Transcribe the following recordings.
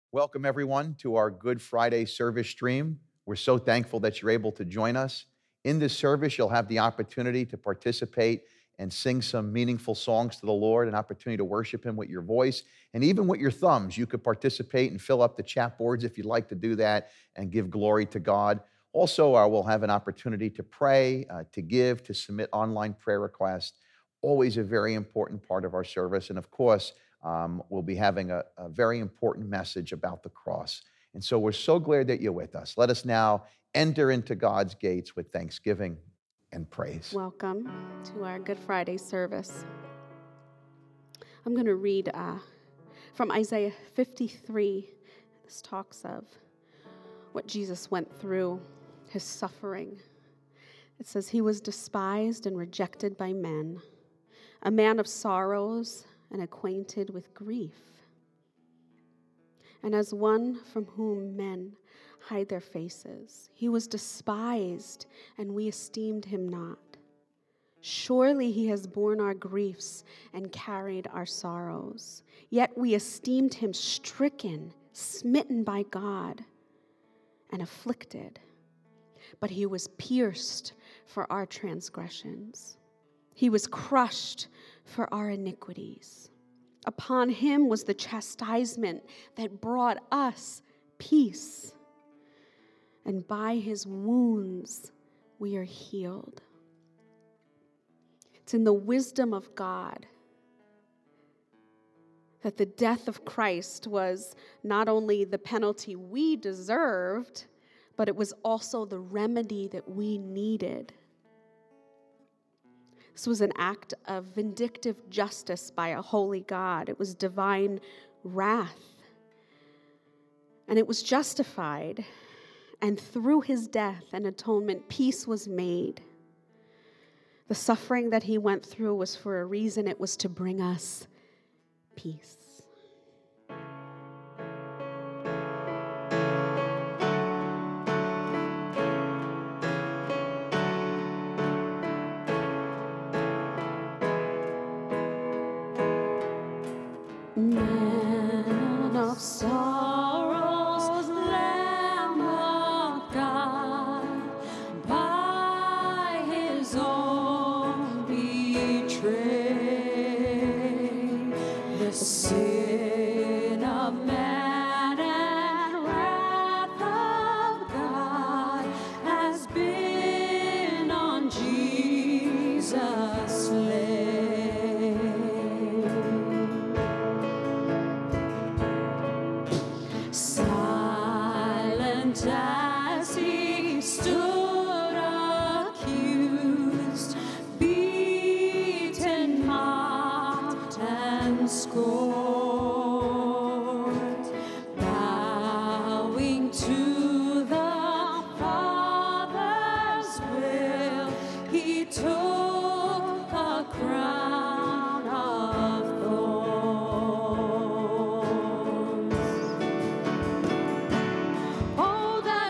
Welcome, everyone, to our Good Friday service stream. We're so thankful that you're able to join us. In this service, you'll have the opportunity to participate and sing some meaningful songs to the Lord, an opportunity to worship Him with your voice, and even with your thumbs. You could participate and fill up the chat boards if you'd like to do that and give glory to God. Also, we'll have an opportunity to pray, to give, to submit online prayer requests. Always a very important part of our service. And of course, we'll be having a very important message about the cross. And so we're so glad that you're with us. Let us now enter into God's gates with thanksgiving and praise. Welcome to our Good Friday service. I'm going to read from Isaiah 53. This talks of what Jesus went through, his suffering. It says, "He was despised and rejected by men, a man of sorrows and acquainted with grief. And as one from whom men hide their faces, he was despised, and we esteemed him not. Surely he has borne our griefs and carried our sorrows. Yet we esteemed him stricken, smitten by God, and afflicted. But he was pierced for our transgressions. He was crushed for our iniquities. Upon him was the chastisement that brought us peace. And by his wounds we are healed." It's in the wisdom of God that the death of Christ was not only the penalty we deserved, but it was also the remedy that we needed. This was an act of vindictive justice by a holy God. It was divine wrath. And it was justified. And through his death and atonement, peace was made. The suffering that he went through was for a reason. It was to bring us peace. Man of sorrows, Lamb of God, by his own betrayed, the sin of man and wrath of God has been on Jesus slain. Silent as he stood accused, beaten, mocked, and scorned, bowing to the Father's will, he took a crown of thorns. Oh, that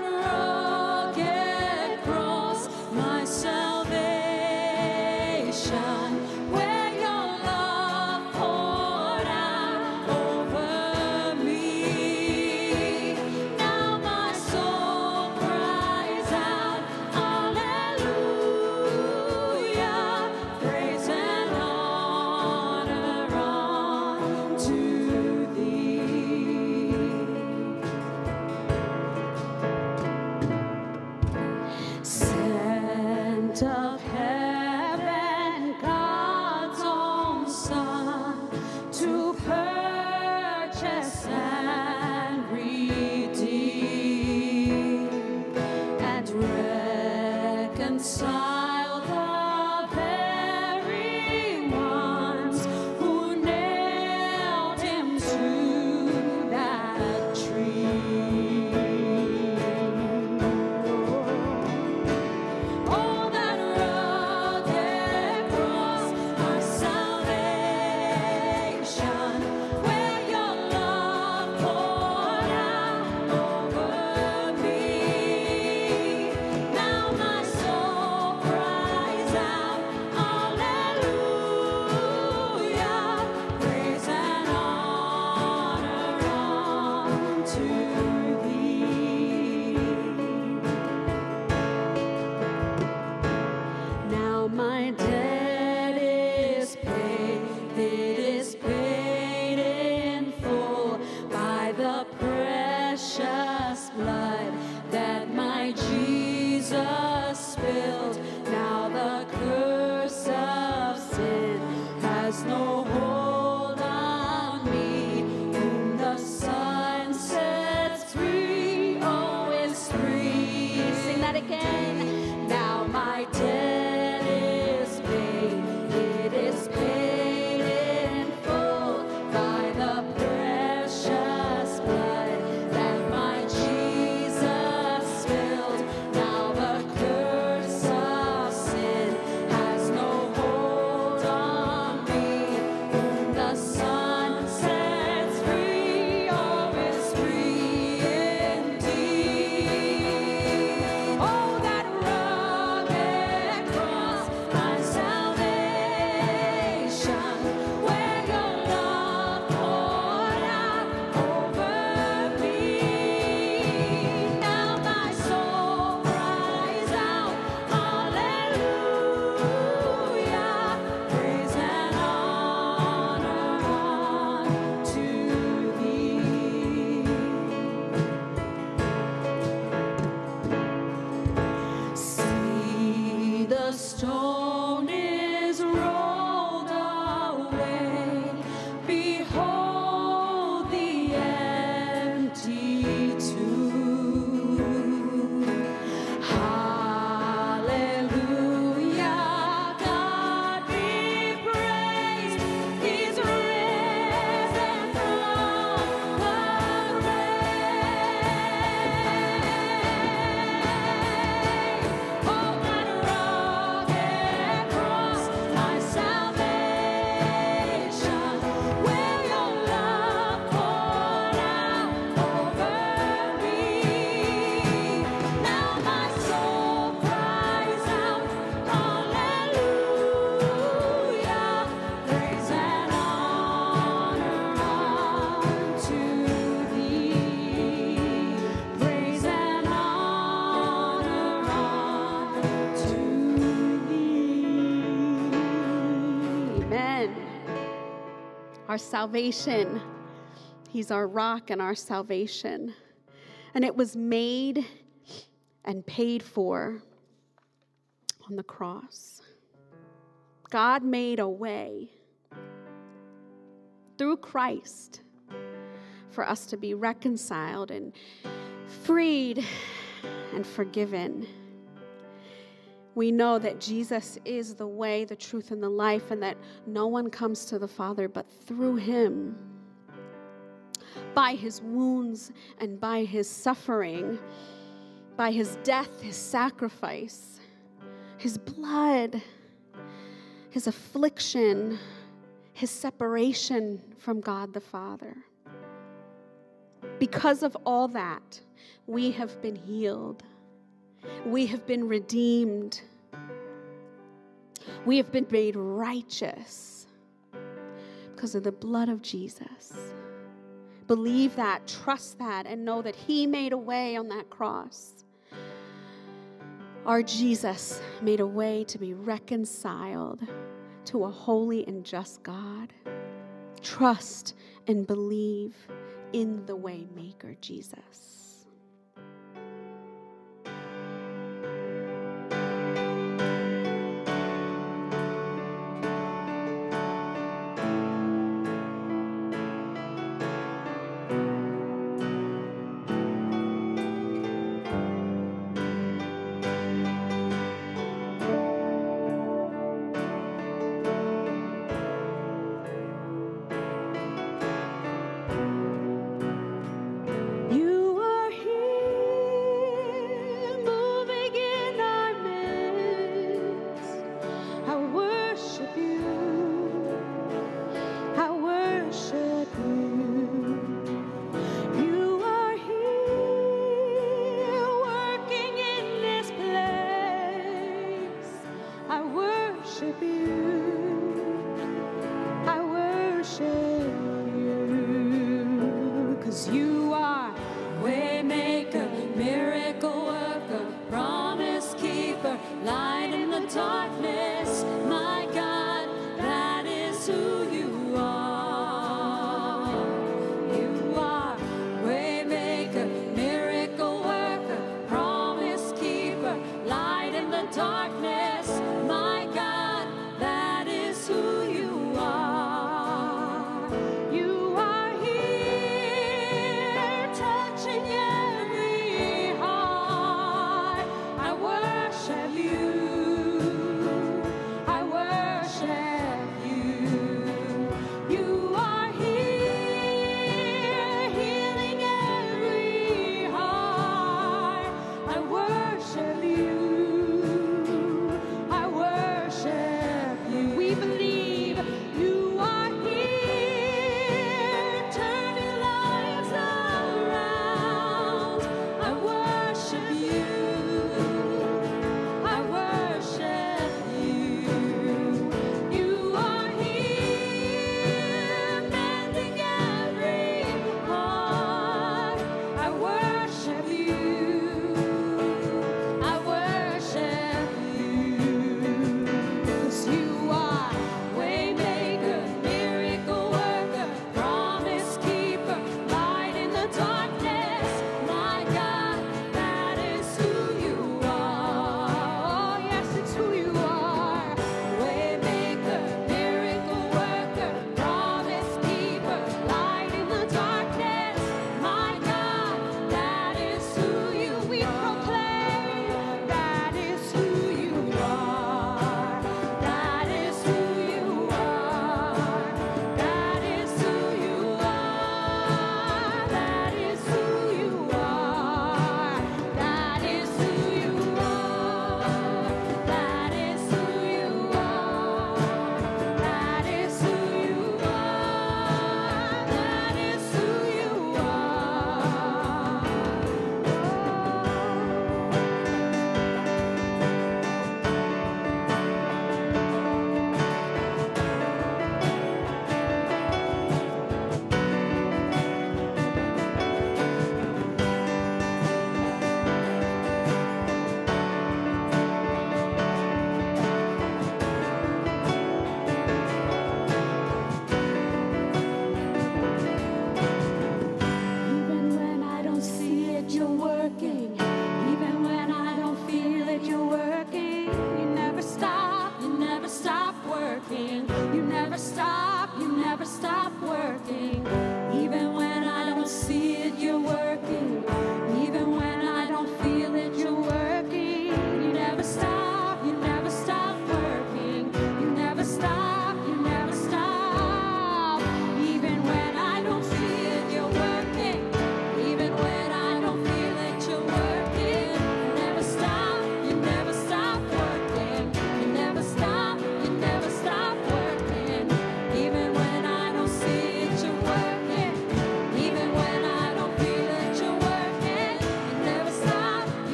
our salvation. He's our rock and our salvation. And it was made and paid for on the cross. God made a way through Christ for us to be reconciled and freed and forgiven. We know that Jesus is the way, the truth, and the life, and that no one comes to the Father but through him. By his wounds and by his suffering, by his death, his sacrifice, his blood, his affliction, his separation from God the Father. Because of all that, we have been healed. We have been redeemed. We have been made righteous because of the blood of Jesus. Believe that, trust that, and know that he made a way on that cross. Our Jesus made a way to be reconciled to a holy and just God. Trust and believe in the Waymaker, Jesus.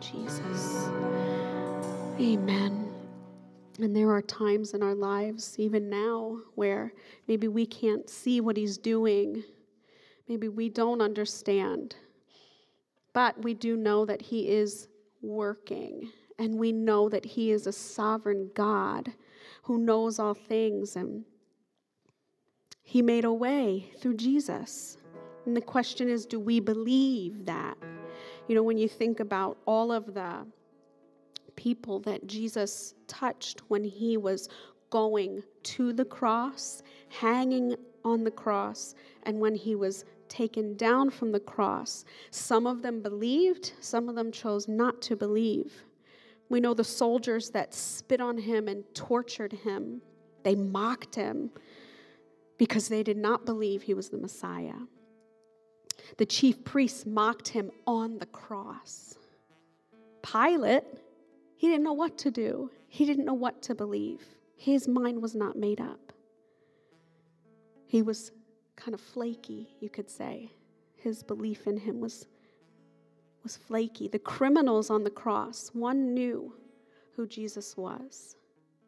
Jesus. Amen. And there are times in our lives, even now, where maybe we can't see what he's doing. Maybe we don't understand. But we do know that he is working. And we know that he is a sovereign God who knows all things. And he made a way through Jesus. And the question is, do we believe that? You know, when you think about all of the people that Jesus touched when he was going to the cross, hanging on the cross, and when he was taken down from the cross, some of them believed, some of them chose not to believe. We know the soldiers that spit on him and tortured him. They mocked him because they did not believe he was the Messiah. The chief priests mocked him on the cross. Pilate, he didn't know what to do. He didn't know what to believe. His mind was not made up. He was kind of flaky, you could say. His belief in him was flaky. The criminals on the cross, one knew who Jesus was.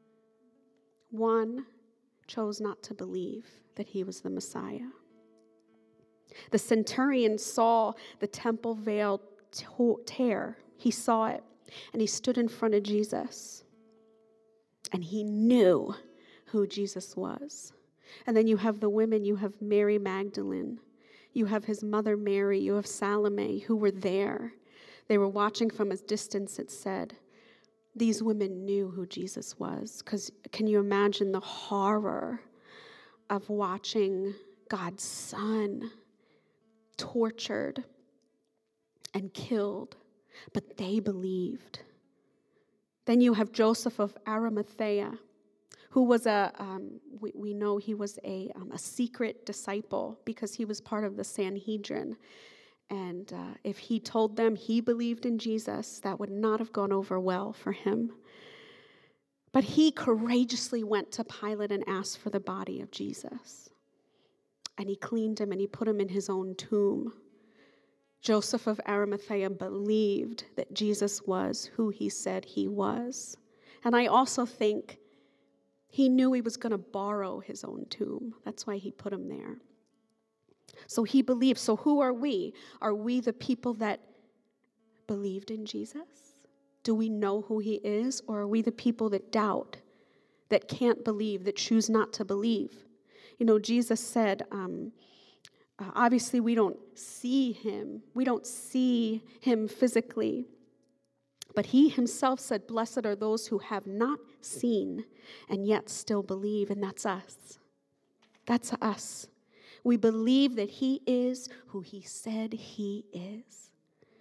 One chose not to believe that he was the Messiah. The centurion saw the temple veil tear. He saw it, and he stood in front of Jesus, and he knew who Jesus was. And then you have the women. You have Mary Magdalene. You have his mother Mary. You have Salome, who were there. They were watching from a distance, it said. These women knew who Jesus was. Because can you imagine the horror of watching God's son tortured and killed? But they believed. Then you have Joseph of Arimathea, who was we know he was a secret disciple because he was part of the Sanhedrin. And if he told them he believed in Jesus, that would not have gone over well for him. But he courageously went to Pilate and asked for the body of Jesus. And he cleaned him and he put him in his own tomb. Joseph of Arimathea believed that Jesus was who he said he was. And I also think he knew he was going to borrow his own tomb. That's why he put him there. So he believed. So who are we? Are we the people that believed in Jesus? Do we know who he is? Or are we the people that doubt, that can't believe, that choose not to believe? You know, Jesus said, obviously we don't see him. We don't see him physically. But he himself said, blessed are those who have not seen and yet still believe. And that's us. That's us. We believe that he is who he said he is.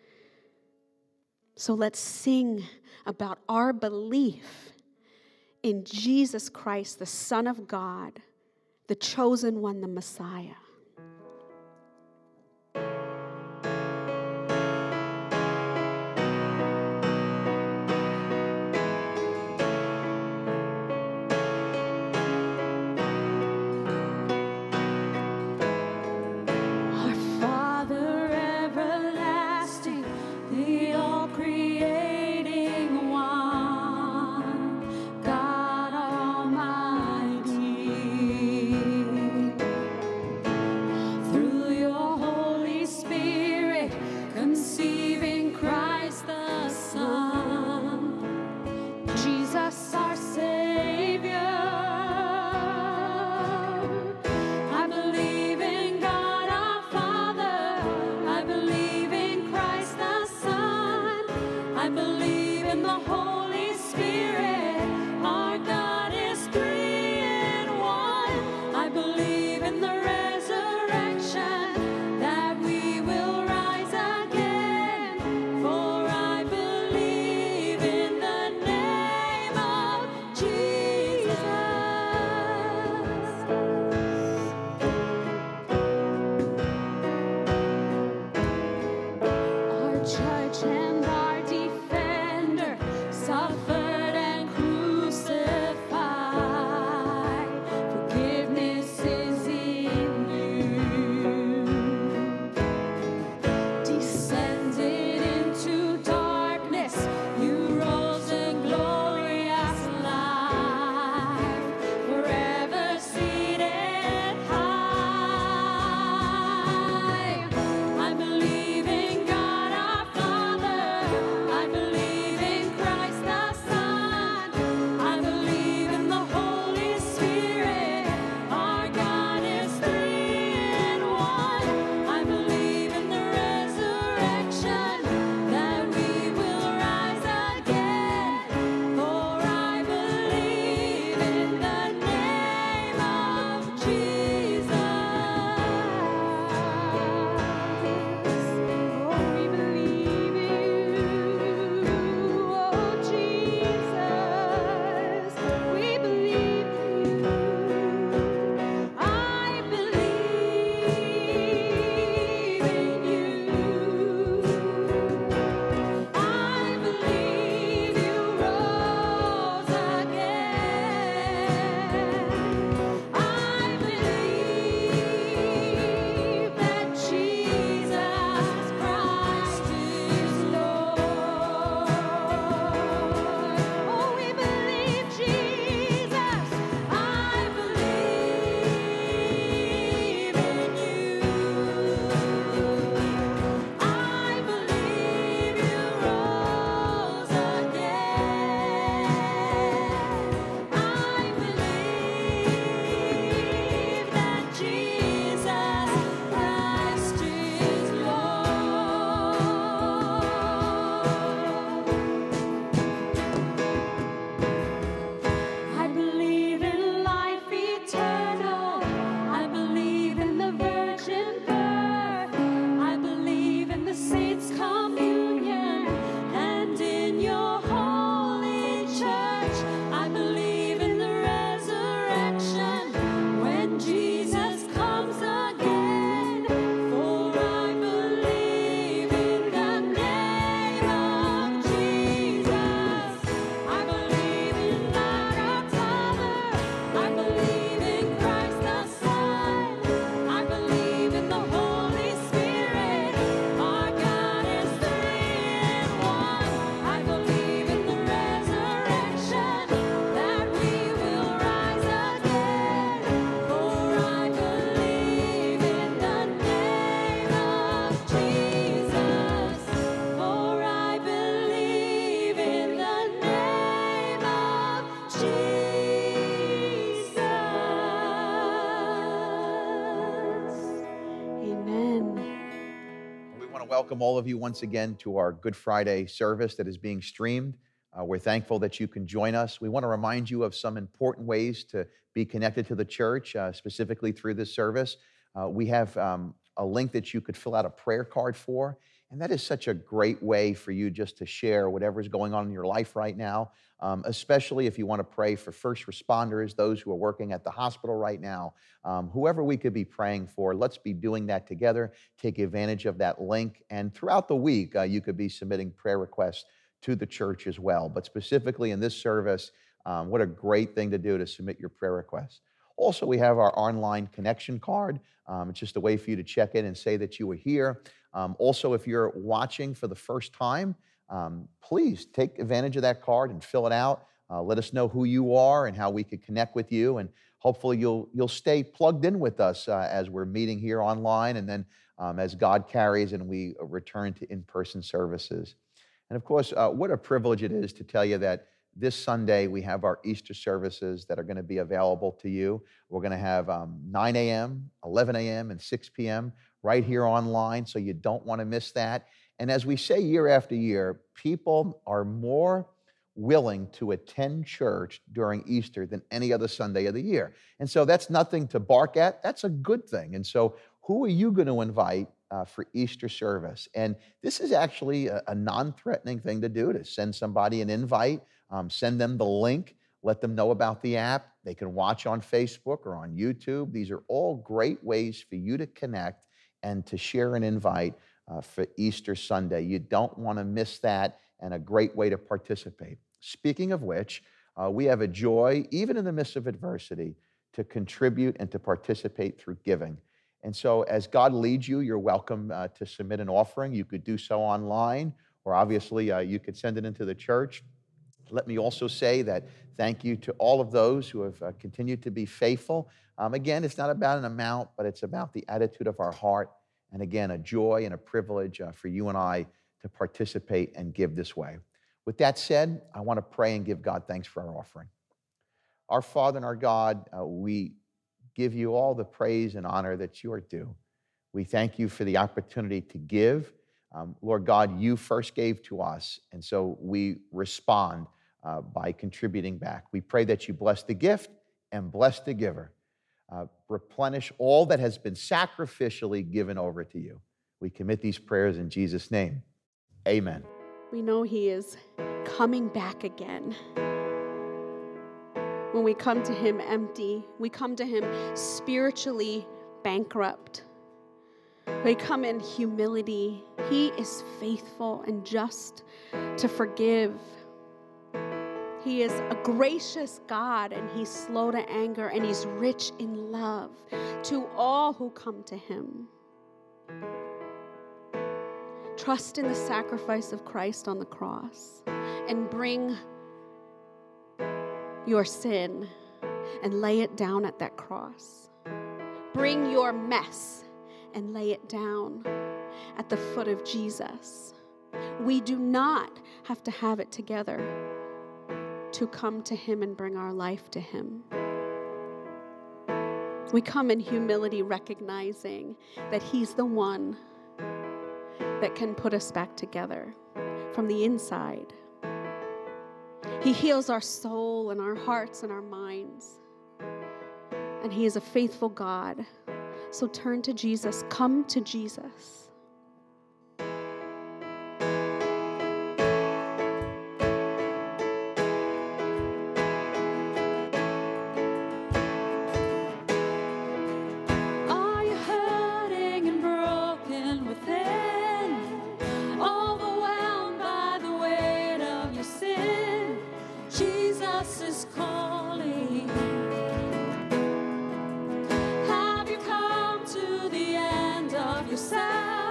So let's sing about our belief in Jesus Christ, the Son of God, the chosen one, the Messiah. welcome all of you once again to our Good Friday service that is being streamed. We're thankful that you can join us. We want to remind you of some important ways to be connected to the church, specifically through this service. We have a link that you could fill out a prayer card for, and that is such a great way for you just to share whatever's going on in your life right now, especially if you want to pray for first responders, those who are working at the hospital right now, whoever we could be praying for. Let's be doing that together. Take advantage of that link, and throughout the week, you could be submitting prayer requests to the church as well. But specifically in this service, what a great thing to do to submit your prayer requests. Also, we have our online connection card. It's just a way for you to check in and say that you were here. Also, if you're watching for the first time, please take advantage of that card and fill it out. Let us know who you are and how we could connect with you. And hopefully you'll stay plugged in with us as we're meeting here online, and then as God carries and we return to in-person services. And of course, what a privilege it is to tell you that this Sunday we have our Easter services that are going to be available to you. We're going to have 9 a.m., 11 a.m., and 6 p.m. right here online, so you don't want to miss that. And as we say year after year, people are more willing to attend church during Easter than any other Sunday of the year. And so that's nothing to bark at. That's a good thing. And so who are you going to invite for Easter service? And this is actually a non-threatening thing to do, to send somebody an invite, send them the link, let them know about the app. They can watch on Facebook or on YouTube. These are all great ways for you to connect and to share an invite for Easter Sunday. You don't want to miss that, and a great way to participate. Speaking of which, we have a joy, even in the midst of adversity, to contribute and to participate through giving. And so as God leads you, you're welcome to submit an offering. You could do so online, or obviously you could send it into the church. Let me also say that thank you to all of those who have continued to be faithful. Again, it's not about an amount, but it's about the attitude of our heart. And again, a joy and a privilege for you and I to participate and give this way. With that said, I want to pray and give God thanks for our offering. Our Father and our God, we give you all the praise and honor that you are due. We thank you for the opportunity to give. Lord God, you first gave to us, and so we respond by contributing back. We pray that you bless the gift and bless the giver. Replenish all that has been sacrificially given over to you. We commit these prayers in Jesus' name. Amen. We know he is coming back again. When we come to him empty, we come to him spiritually bankrupt. We come in humility. He is faithful and just to forgive. He is a gracious God, and he's slow to anger, and he's rich in love to all who come to him. Trust in the sacrifice of Christ on the cross and bring your sin and lay it down at that cross. Bring your mess and lay it down at the foot of Jesus. We do not have to have it together to come to him and bring our life to him. We come in humility, recognizing that he's the one that can put us back together from the inside. He heals our soul and our hearts and our minds. And he is a faithful God. So turn to Jesus. Come to Jesus. Have you come to the end of yourself?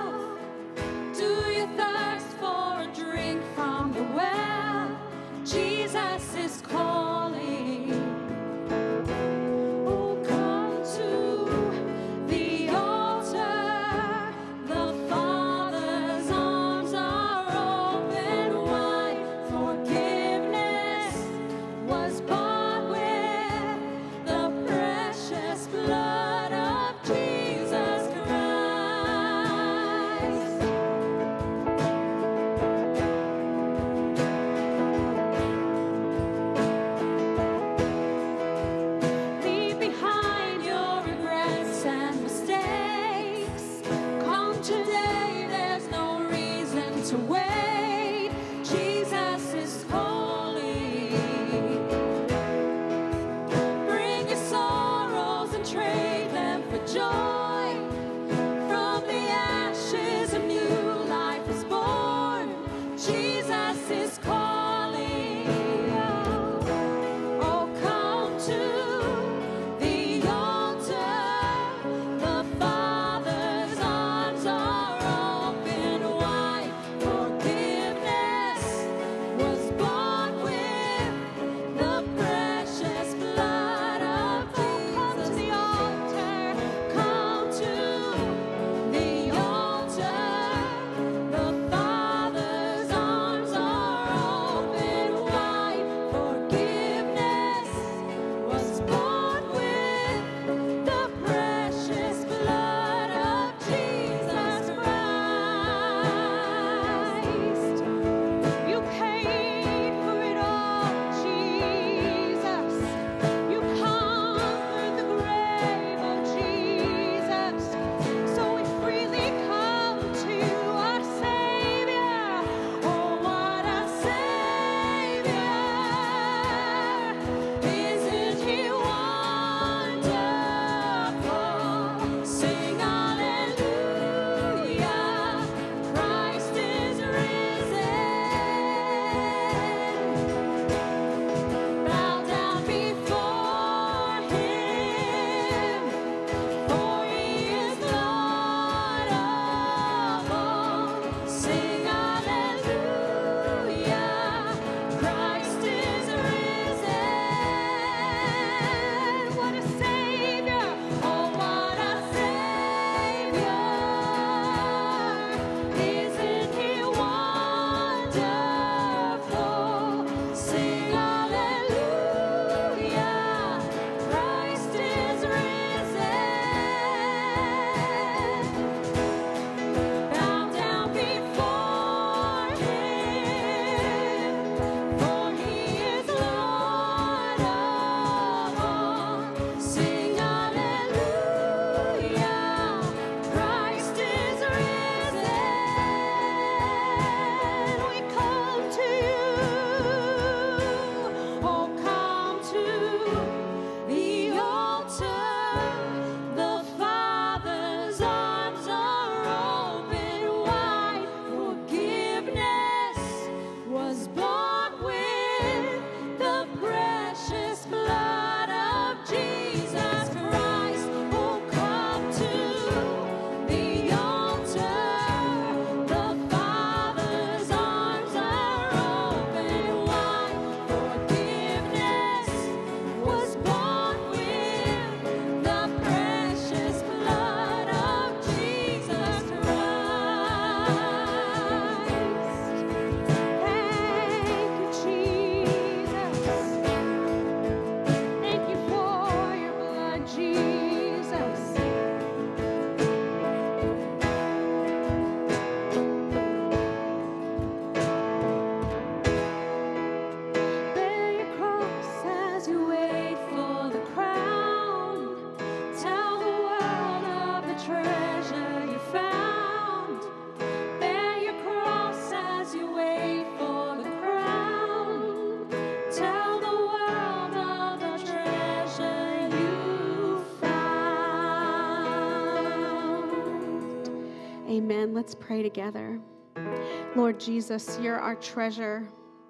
Let's pray together. Lord Jesus, you're our treasure.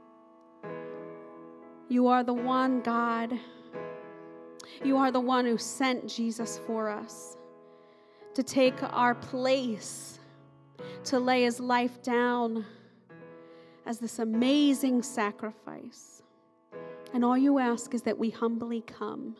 You are the one, God. You are the one who sent Jesus for us to take our place, to lay his life down as this amazing sacrifice. And all you ask is that we humbly come,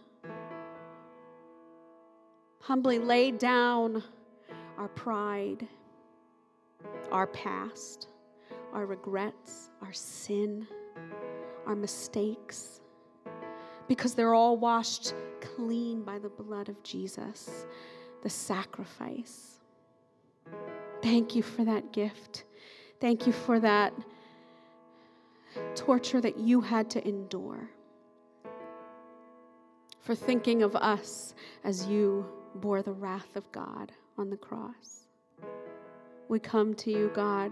humbly lay down our pride, our past, our regrets, our sin, our mistakes, because they're all washed clean by the blood of Jesus, the sacrifice. Thank you for that gift. Thank you for that torture that you had to endure, for thinking of us as you bore the wrath of God on the cross. We come to you, God.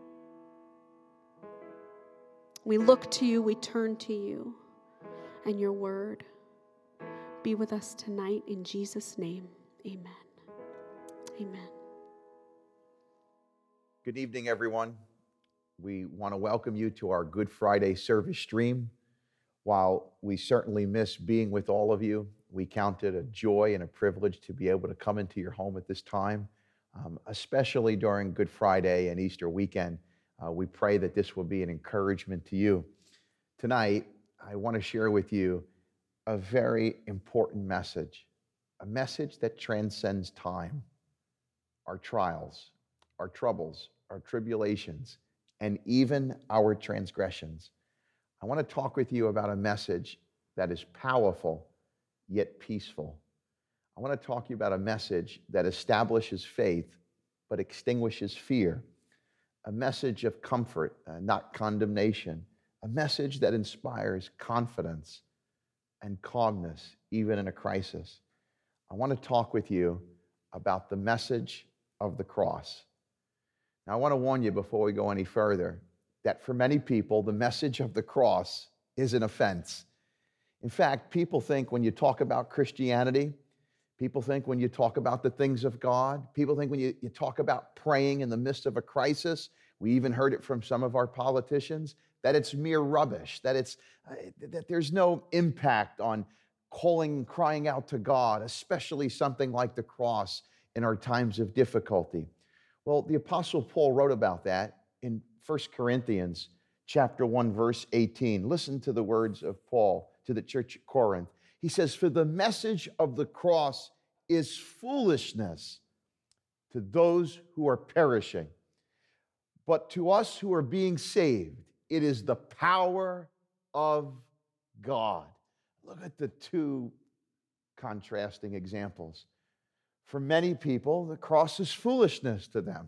We look to you, we turn to you and your word. Be with us tonight in Jesus' name. Amen. Amen. Good evening, everyone. We want to welcome you to our Good Friday service stream. While we certainly miss being with all of you, we count it a joy and a privilege to be able to come into your home at this time, especially during Good Friday and Easter weekend. We pray that this will be an encouragement to you. Tonight, I want to share with you a very important message, a message that transcends time, our trials, our troubles, our tribulations, and even our transgressions. I want to talk with you about a message that is powerful yet peaceful. I want to talk to you about a message that establishes faith but extinguishes fear, a message of comfort, not condemnation, a message that inspires confidence and calmness even in a crisis. I want to talk with you about the message of the cross. Now, I want to warn you before we go any further that for many people, the message of the cross is an offense. In fact, people think when you talk about Christianity, people think when you talk about the things of God, people think when you talk about praying in the midst of a crisis, we even heard it from some of our politicians, that it's mere rubbish, that there's no impact on crying out to God, especially something like the cross in our times of difficulty. Well, the Apostle Paul wrote about that in 1 Corinthians chapter 1, verse 18. Listen to the words of Paul to the church at Corinth. He says, "For the message of the cross is foolishness to those who are perishing. But to us who are being saved, it is the power of God." Look at the two contrasting examples. For many people, the cross is foolishness to them.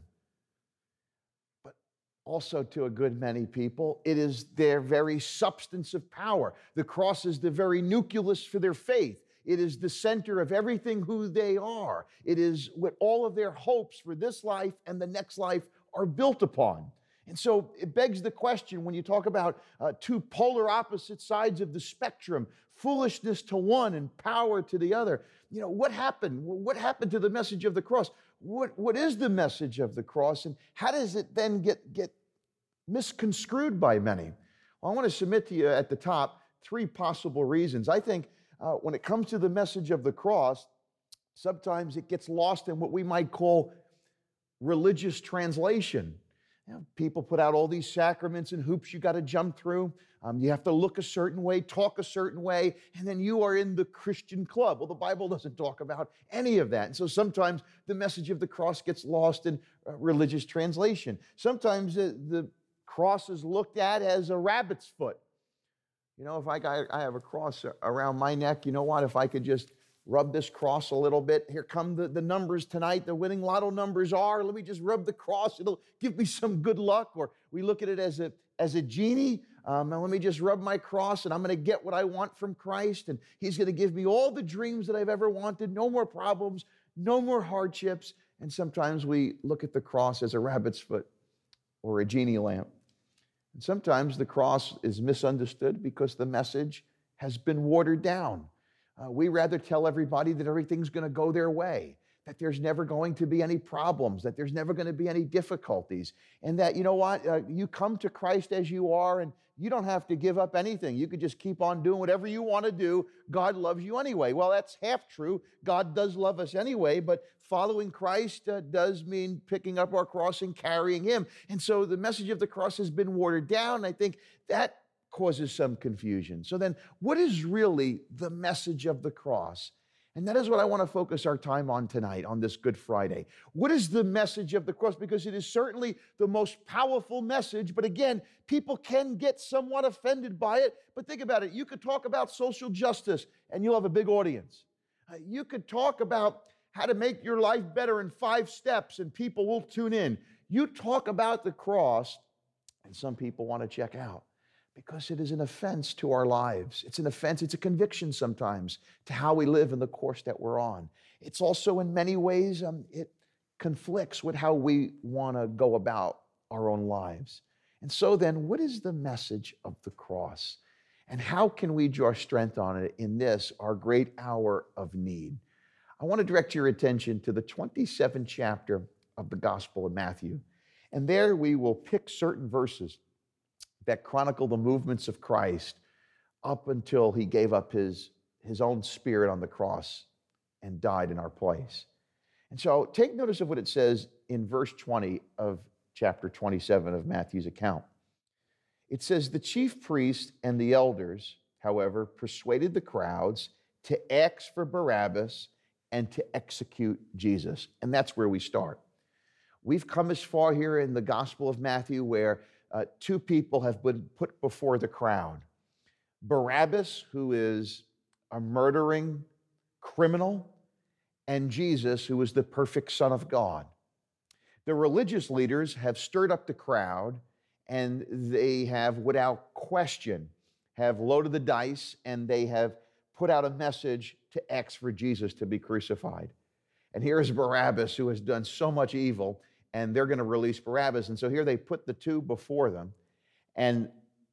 But also to a good many people, it is their very substance of power. The cross is the very nucleus for their faith. It is the center of everything who they are. It is what all of their hopes for this life and the next life are built upon. And so it begs the question when you talk about two polar opposite sides of the spectrum, foolishness to one and power to the other. You know, what happened? What happened to the message of the cross? What is the message of the cross, and how does it then get misconstrued by many? Well, I want to submit to you at the top three possible reasons. I think when it comes to the message of the cross, sometimes it gets lost in what we might call religious translation. You know, people put out all these sacraments and hoops you got to jump through. You have to look a certain way, talk a certain way, and then you are in the Christian club. Well, the Bible doesn't talk about any of that. And so sometimes the message of the cross gets lost in religious translation. Sometimes the cross is looked at as a rabbit's foot. You know, if I have a cross around my neck, you know what? If I could just rub this cross a little bit. Here come the numbers tonight. The winning lotto numbers are. Let me just rub the cross. It'll give me some good luck. Or we look at it as a genie. Now let me just rub my cross and I'm going to get what I want from Christ. And he's going to give me all the dreams that I've ever wanted. No more problems, no more hardships. And sometimes we look at the cross as a rabbit's foot or a genie lamp. And sometimes the cross is misunderstood because the message has been watered down. We rather tell everybody that everything's going to go their way, that there's never going to be any problems, that there's never going to be any difficulties, and that, you know what, you come to Christ as you are, and you don't have to give up anything. You could just keep on doing whatever you want to do. God loves you anyway. Well, that's half true. God does love us anyway, but following Christ does mean picking up our cross and carrying Him. And so the message of the cross has been watered down. I think that causes some confusion. So then, what is really the message of the cross? And that is what I want to focus our time on tonight, on this Good Friday. What is the message of the cross? Because it is certainly the most powerful message, but again, people can get somewhat offended by it. But think about it. You could talk about social justice, and you'll have a big audience. You could talk about how to make your life better in 5 steps, and people will tune in. You talk about the cross, and some people want to check out, because it is an offense to our lives. It's an offense, it's a conviction sometimes to how we live and the course that we're on. It's also in many ways, it conflicts with how we want to go about our own lives. And so then, what is the message of the cross? And how can we draw strength on it in this, our great hour of need? I want to direct your attention to the 27th chapter of the Gospel of Matthew. And there we will pick certain verses that chronicle the movements of Christ up until He gave up his own spirit on the cross and died in our place. And so take notice of what it says in verse 20 of chapter 27 of Matthew's account. It says, "The chief priests and the elders, however, persuaded the crowds to ask for Barabbas and to execute Jesus." And that's where we start. We've come as far here in the Gospel of Matthew where 2 people have been put before the crowd. Barabbas, who is a murdering criminal, and Jesus, who is the perfect Son of God. The religious leaders have stirred up the crowd, and they have, without question, have loaded the dice, and they have put out a message to ask for Jesus to be crucified. And here is Barabbas, who has done so much evil, and they're going to release Barabbas. And so here they put the 2 before them, and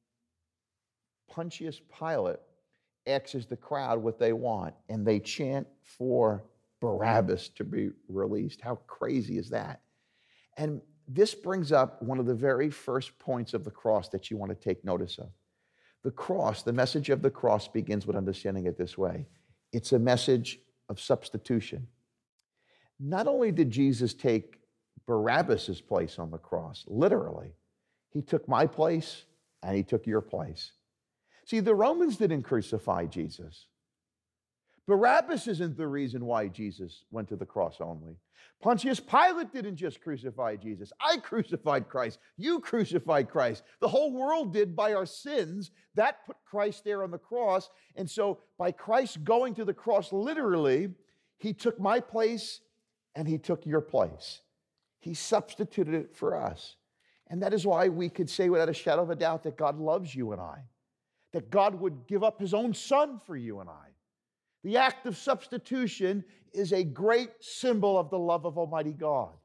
Pontius Pilate asks the crowd what they want, and they chant for Barabbas to be released. How crazy is that? And this brings up one of the very first points of the cross that you want to take notice of. The cross, the message of the cross begins with understanding it this way. It's a message of substitution. Not only did Jesus take Barabbas' place on the cross, literally, He took my place and He took your place. See, the Romans didn't crucify Jesus. Barabbas isn't the reason why Jesus went to the cross only. Pontius Pilate didn't just crucify Jesus. I crucified Christ. You crucified Christ. The whole world did by our sins. That put Christ there on the cross. And so by Christ going to the cross literally, He took my place and He took your place. He substituted it for us. And that is why we could say without a shadow of a doubt that God loves you and I. That God would give up His own Son for you and I. The act of substitution is a great symbol of the love of Almighty God.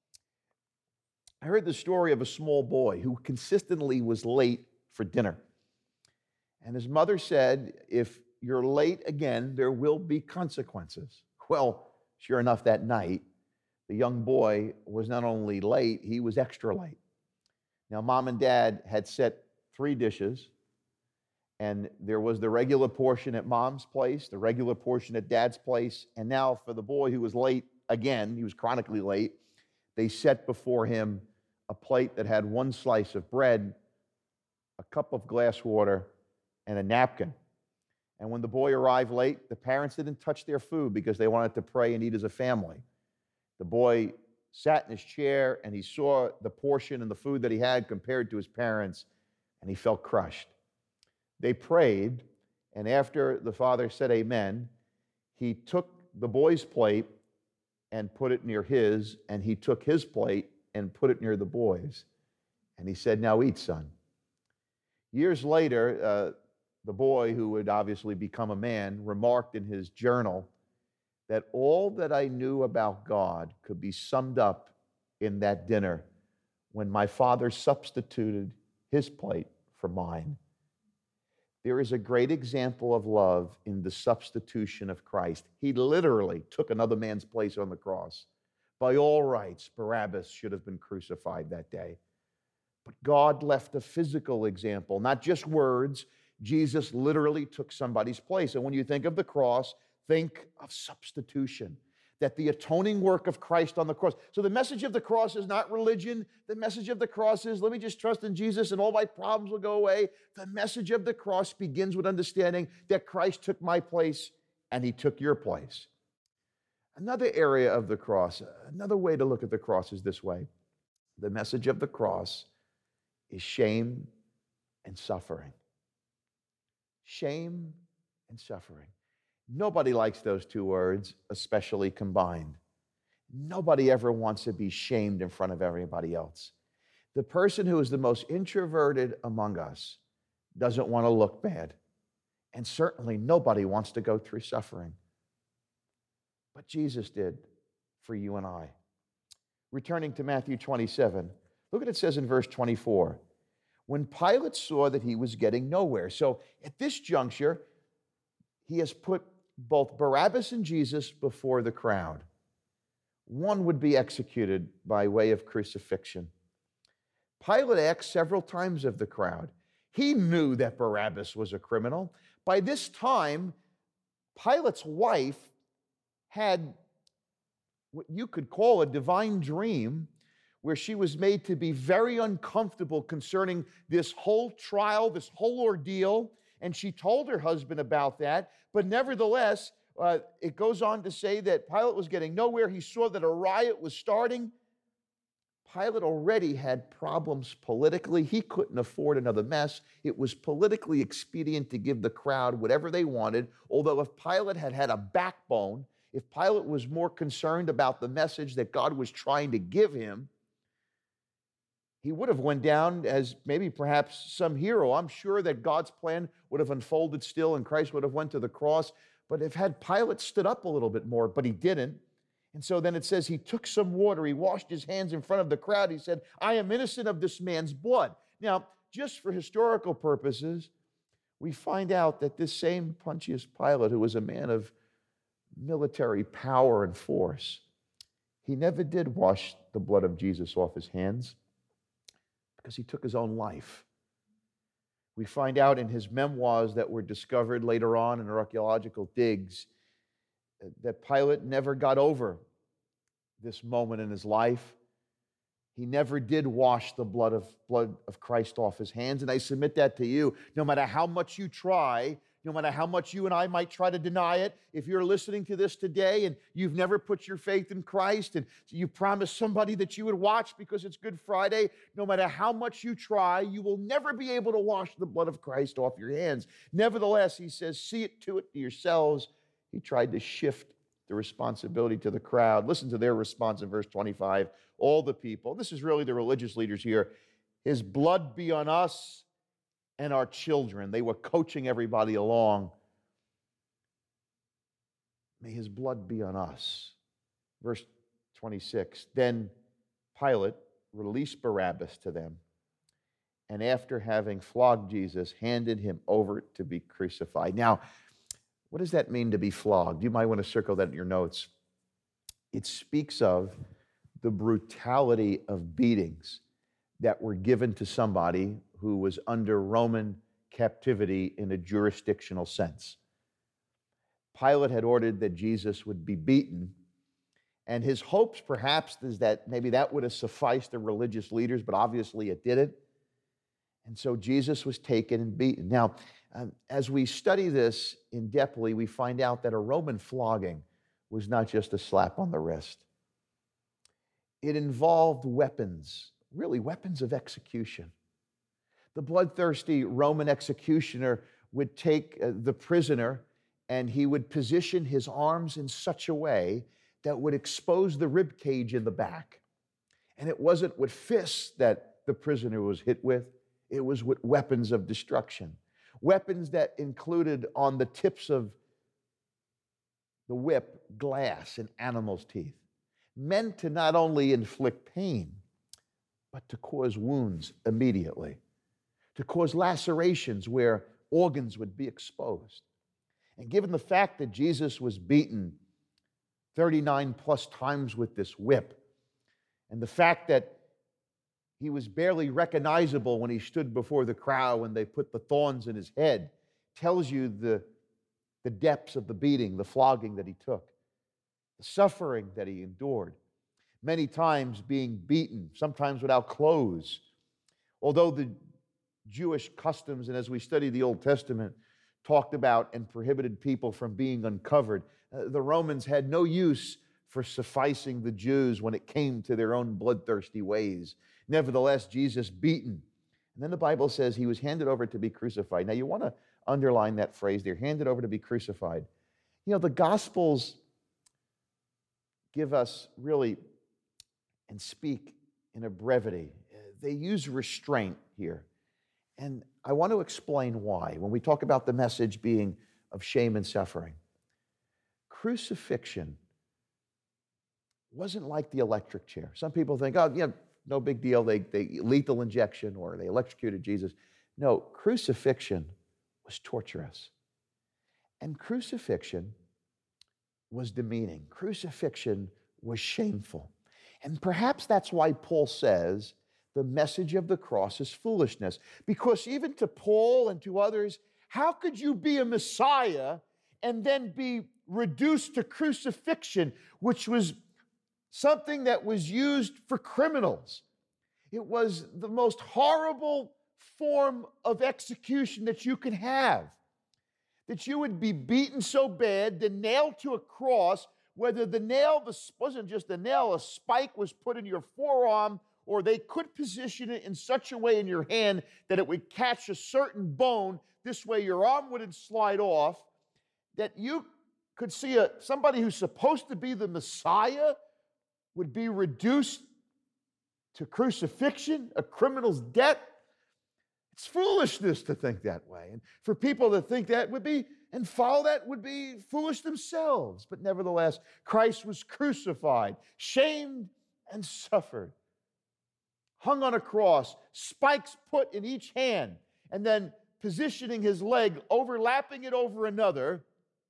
I heard the story of a small boy who consistently was late for dinner. And his mother said, "If you're late again, there will be consequences." Well, sure enough, that night, the young boy was not only late, he was extra late. Now, Mom and Dad had set 3 dishes, and there was the regular portion at Mom's place, the regular portion at Dad's place, and now for the boy who was late again, he was chronically late, they set before him a plate that had 1 slice of bread, a cup of glass water, and a napkin. And when the boy arrived late, the parents didn't touch their food because they wanted to pray and eat as a family. The boy sat in his chair and he saw the portion and the food that he had compared to his parents, and he felt crushed. They prayed, and after the father said amen, he took the boy's plate and put it near his, and he took his plate and put it near the boy's. And he said, "Now eat, son." Years later, the boy, who would obviously become a man, remarked in his journal that all that I knew about God could be summed up in that dinner when my father substituted his plate for mine. There is a great example of love in the substitution of Christ. He literally took another man's place on the cross. By all rights, Barabbas should have been crucified that day. But God left a physical example, not just words. Jesus literally took somebody's place. And when you think of the cross, think of substitution, that the atoning work of Christ on the cross. So the message of the cross is not religion. The message of the cross is, let me just trust in Jesus and all my problems will go away. The message of the cross begins with understanding that Christ took my place and he took your place. Another area of the cross, another way to look at the cross is this way. The message of the cross is shame and suffering. Shame and suffering. Nobody likes those two words, especially combined. Nobody ever wants to be shamed in front of everybody else. The person who is the most introverted among us doesn't want to look bad. And certainly nobody wants to go through suffering. But Jesus did for you and I. Returning to Matthew 27, look what it says in verse 24. When Pilate saw that he was getting nowhere. So at this juncture, he has put both Barabbas and Jesus before the crowd. One would be executed by way of crucifixion. Pilate asked several times of the crowd. He knew that Barabbas was a criminal. By this time, Pilate's wife had what you could call a divine dream, where she was made to be very uncomfortable concerning this whole trial, this whole ordeal, and she told her husband about that. But nevertheless, it goes on to say that Pilate was getting nowhere. He saw that a riot was starting. Pilate already had problems politically. He couldn't afford another mess. It was politically expedient to give the crowd whatever they wanted, although if Pilate had had a backbone, if Pilate was more concerned about the message that God was trying to give him, he would have went down as maybe perhaps some hero. I'm sure that God's plan would have unfolded still and Christ would have went to the cross. But if had Pilate stood up a little bit more, but he didn't. And so then it says he took some water, he washed his hands in front of the crowd. He said, I am innocent of this man's blood. Now, just for historical purposes, we find out that this same Pontius Pilate, who was a man of military power and force, he never did wash the blood of Jesus off his hands, because he took his own life. We find out in his memoirs that were discovered later on in archaeological digs that Pilate never got over this moment in his life. He never did wash the blood of Christ off his hands. And I submit that to you. No matter how much you try, no matter how much you and I might try to deny it, if you're listening to this today and you've never put your faith in Christ and you promised somebody that you would watch because it's Good Friday, no matter how much you try, you will never be able to wash the blood of Christ off your hands. Nevertheless, he says, see it to yourselves. He tried to shift the responsibility to the crowd. Listen to their response in verse 25. All the people, this is really the religious leaders here, his blood be on us and our children. They were coaching everybody along. May his blood be on us. Verse 26, then Pilate released Barabbas to them, and after having flogged Jesus, handed him over to be crucified. Now, what does that mean to be flogged? You might want to circle that in your notes. It speaks of the brutality of beatings that were given to somebody who was under Roman captivity in a jurisdictional sense. Pilate had ordered that Jesus would be beaten, and his hopes perhaps is that maybe that would have sufficed the religious leaders, but obviously it didn't. And so Jesus was taken and beaten. Now, as we study this in depthly, we find out that a Roman flogging was not just a slap on the wrist. It involved weapons, really weapons of execution. The bloodthirsty Roman executioner would take the prisoner and he would position his arms in such a way that would expose the rib cage in the back. And it wasn't with fists that the prisoner was hit with, it was with weapons of destruction. Weapons that included on the tips of the whip glass and animals' teeth, meant to not only inflict pain, but to cause wounds immediately, to cause lacerations where organs would be exposed. And given the fact that Jesus was beaten 39 plus times with this whip, and the fact that he was barely recognizable when he stood before the crowd when they put the thorns in his head, tells you the depths of the beating, the flogging that he took, the suffering that he endured. Many times being beaten, sometimes without clothes. Although the Jewish customs, and as we study the Old Testament, talked about and prohibited people from being uncovered, the Romans had no use for sufficing the Jews when it came to their own bloodthirsty ways. Nevertheless, Jesus beaten. And then the Bible says he was handed over to be crucified. Now you want to underline that phrase there, handed over to be crucified. You know, the Gospels give us really and speak in a brevity. They use restraint here. And I want to explain why when we talk about the message being of shame and suffering. Crucifixion wasn't like the electric chair. Some people think, oh, yeah, no big deal. They lethal injection or they electrocuted Jesus. No, crucifixion was torturous. And crucifixion was demeaning. Crucifixion was shameful. And perhaps that's why Paul says the message of the cross is foolishness. Because even to Paul and to others, how could you be a Messiah and then be reduced to crucifixion, which was something that was used for criminals? It was the most horrible form of execution that you could have. That you would be beaten so bad, then nailed to a cross, whether the nail wasn't just a nail, a spike was put in your forearm, or they could position it in such a way in your hand that it would catch a certain bone. This way your arm wouldn't slide off, that you could see somebody who's supposed to be the Messiah would be reduced to crucifixion, a criminal's death. It's foolishness to think that way. And for people to think that would be and follow that would be foolish themselves. But nevertheless, Christ was crucified, shamed, and suffered. Hung on a cross, spikes put in each hand, and then positioning his leg, overlapping it over another,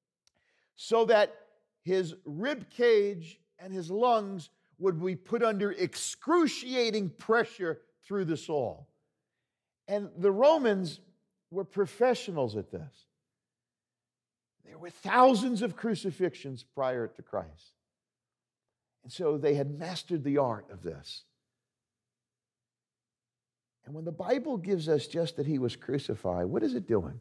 so that his rib cage and his lungs would be put under excruciating pressure through this all. And the Romans were professionals at this. There were thousands of crucifixions prior to Christ. And so they had mastered the art of this. And when the Bible gives us just that he was crucified, what is it doing?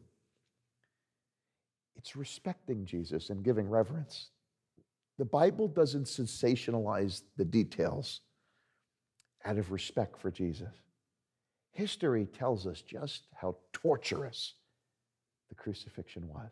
It's respecting Jesus and giving reverence. The Bible doesn't sensationalize the details out of respect for Jesus. History tells us just how torturous the crucifixion was.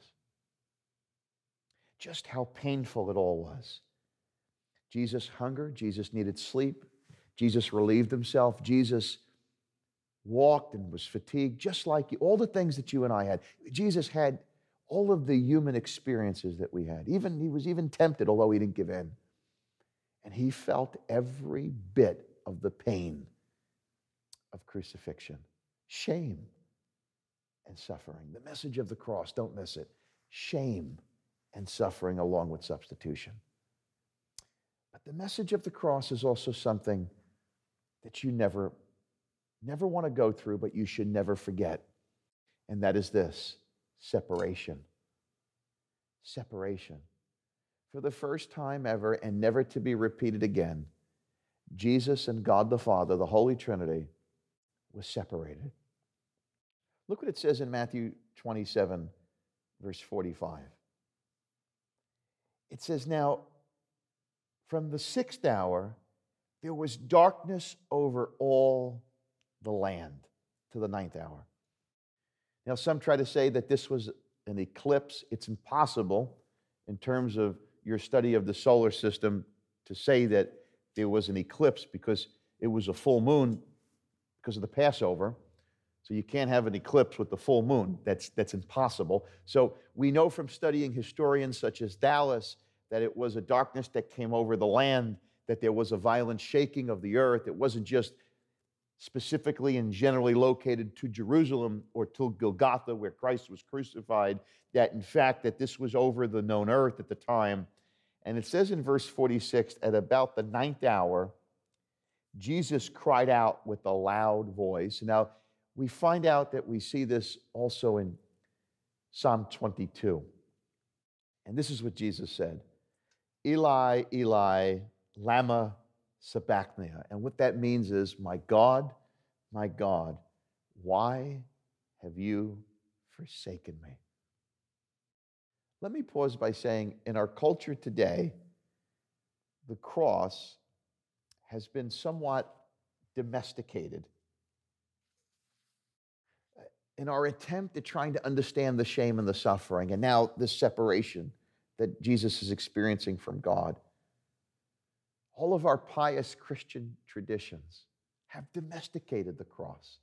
Just how painful it all was. Jesus hungered. Jesus needed sleep. Jesus relieved himself. Jesus walked and was fatigued, just like you. All the things that you and I had. Jesus had all of the human experiences that we had. He was even tempted, although he didn't give in. And he felt every bit of the pain of crucifixion, shame, and suffering. The message of the cross, don't miss it. Shame and suffering along with substitution. But the message of the cross is also something that you never want to go through, but you should never forget. And that is this: separation. Separation. For the first time ever, and never to be repeated again, Jesus and God the Father, the Holy Trinity, was separated. Look what it says in Matthew 27, verse 45. It says, now, from the 6th hour, there was darkness over all the land to the 9th hour. Now, some try to say that this was an eclipse. It's impossible in terms of your study of the solar system to say that there was an eclipse because it was a full moon because of the Passover. So you can't have an eclipse with the full moon. That's impossible. So we know from studying historians such as Dallas that it was a darkness that came over the land, that there was a violent shaking of the earth. It wasn't just specifically and generally located to Jerusalem or to Golgotha, where Christ was crucified, that in fact that this was over the known earth at the time. And it says in verse 46, at about the 9th hour, Jesus cried out with a loud voice. Now, we find out that we see this also in Psalm 22. And this is what Jesus said, Eli, Eli, lama sabachthani. And what that means is, my God, why have you forsaken me? Let me pause by saying, in our culture today, the cross has been somewhat domesticated. In our attempt at trying to understand the shame and the suffering, and now this separation that Jesus is experiencing from God, all of our pious Christian traditions have domesticated the cross.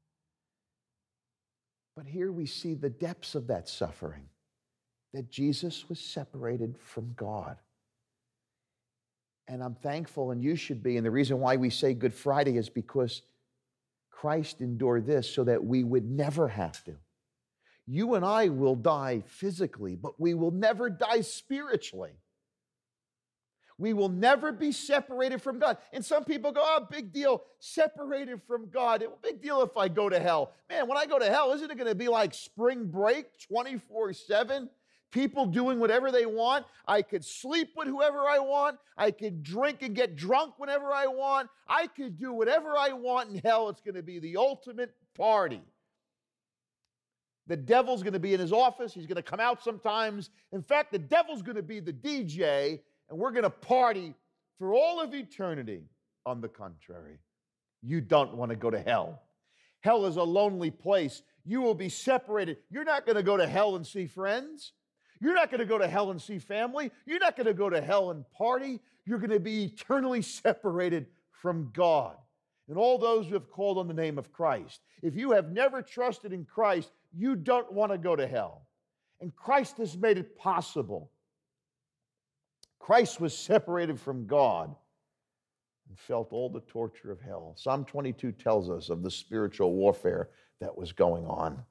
But here we see the depths of that suffering, that Jesus was separated from God. And I'm thankful, and you should be, and the reason why we say Good Friday is because Christ endured this so that we would never have to. You and I will die physically, but we will never die spiritually. We will never be separated from God. And some people go, oh, big deal, separated from God. Big deal if I go to hell. Man, when I go to hell, isn't it going to be like spring break 24/7? People doing whatever they want. I could sleep with whoever I want. I could drink and get drunk whenever I want. I could do whatever I want in hell. It's going to be the ultimate party. The devil's going to be in his office. He's going to come out sometimes. In fact, the devil's going to be the DJ, and we're going to party for all of eternity. On the contrary, you don't want to go to hell. Hell is a lonely place. You will be separated. You're not going to go to hell and see friends. You're not going to go to hell and see family. You're not going to go to hell and party. You're going to be eternally separated from God and all those who have called on the name of Christ. If you have never trusted in Christ, you don't want to go to hell. And Christ has made it possible. Christ was separated from God and felt all the torture of hell. Psalm 22 tells us of the spiritual warfare that was going on.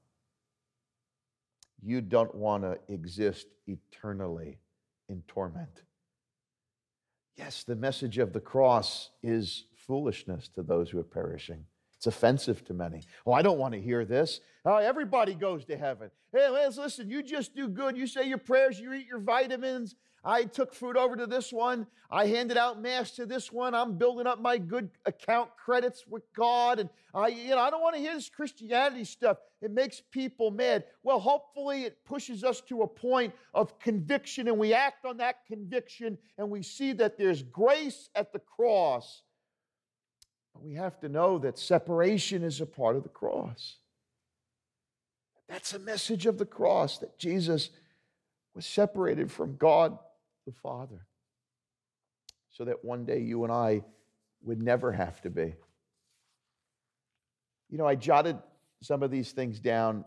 You don't want to exist eternally in torment. Yes, the message of the cross is foolishness to those who are perishing. It's offensive to many. Oh, I don't want to hear this. Oh, everybody goes to heaven. Hey, listen, you just do good. You say your prayers, you eat your vitamins. I took food over to this one. I handed out Mass to this one. I'm building up my good account credits with God. And I don't want to hear this Christianity stuff. It makes people mad. Well, hopefully it pushes us to a point of conviction, and we act on that conviction, and we see that there's grace at the cross. But we have to know that separation is a part of the cross. That's a message of the cross, that Jesus was separated from God the Father, so that one day you and I would never have to be. You know, I jotted some of these things down,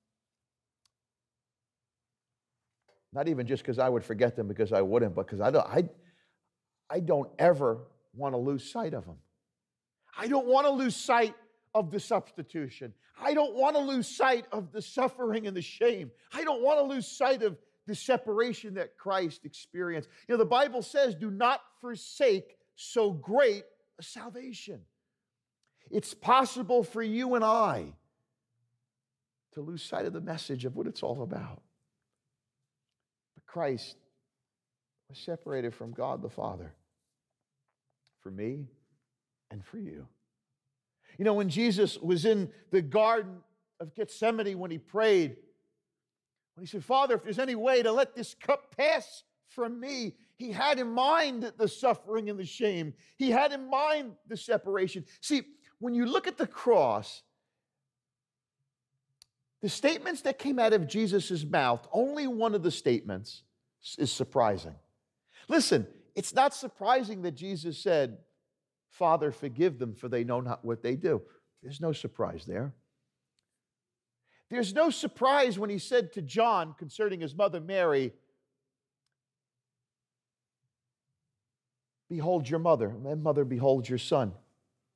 not even just because I would forget them, because I wouldn't, but because I don't ever want to lose sight of them. I don't want to lose sight of the substitution. I don't want to lose sight of the suffering and the shame. I don't want to lose sight of the separation that Christ experienced. You know, the Bible says, do not forsake so great a salvation. It's possible for you and I to lose sight of the message of what it's all about. But Christ was separated from God the Father for me and for you. You know, when Jesus was in the Garden of Gethsemane, when he prayed, when he said, Father, if there's any way to let this cup pass from me, he had in mind the suffering and the shame. He had in mind the separation. See, when you look at the cross, the statements that came out of Jesus' mouth, only one of the statements is surprising. Listen, it's not surprising that Jesus said, Father, forgive them, for they know not what they do. There's no surprise there. There's no surprise when he said to John concerning his mother Mary, behold your mother, and mother, behold your son.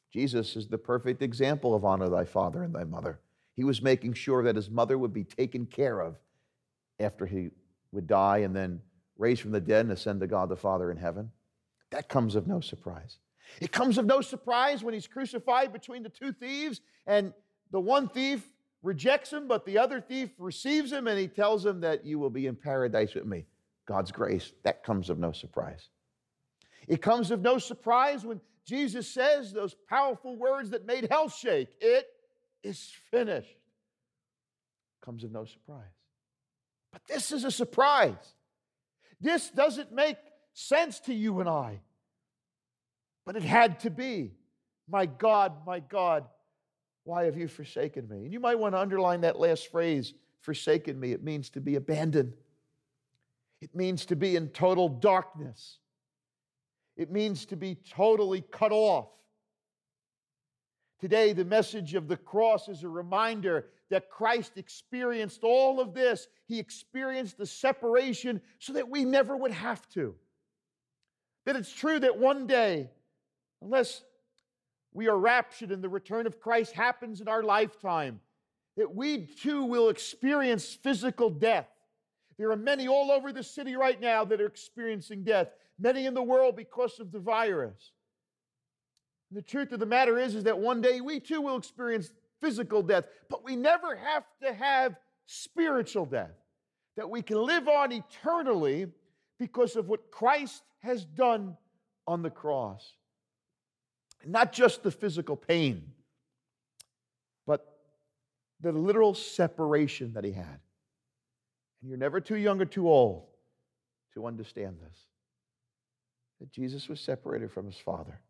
Jesus is the perfect example of honor thy father and thy mother. He was making sure that his mother would be taken care of after he would die and then raise from the dead and ascend to God the Father in heaven. That comes of no surprise. It comes of no surprise when he's crucified between the two thieves, and the one thief rejects him, but the other thief receives him, and he tells him that you will be in paradise with me. God's grace, that comes of no surprise. It comes of no surprise when Jesus says those powerful words that made hell shake. It is finished. Comes of no surprise. But this is a surprise. This doesn't make sense to you and I. But it had to be. My God, why have you forsaken me? And you might want to underline that last phrase, forsaken me. It means to be abandoned. It means to be in total darkness. It means to be totally cut off. Today, the message of the cross is a reminder that Christ experienced all of this. He experienced the separation so that we never would have to. That it's true that one day, unless we are raptured and the return of Christ happens in our lifetime, that we too will experience physical death. There are many all over the city right now that are experiencing death, many in the world because of the virus. And the truth of the matter is that one day we too will experience physical death, but we never have to have spiritual death, that we can live on eternally because of what Christ has done on the cross. Not just the physical pain, but the literal separation that he had. And you're never too young or too old to understand this, that Jesus was separated from his Father.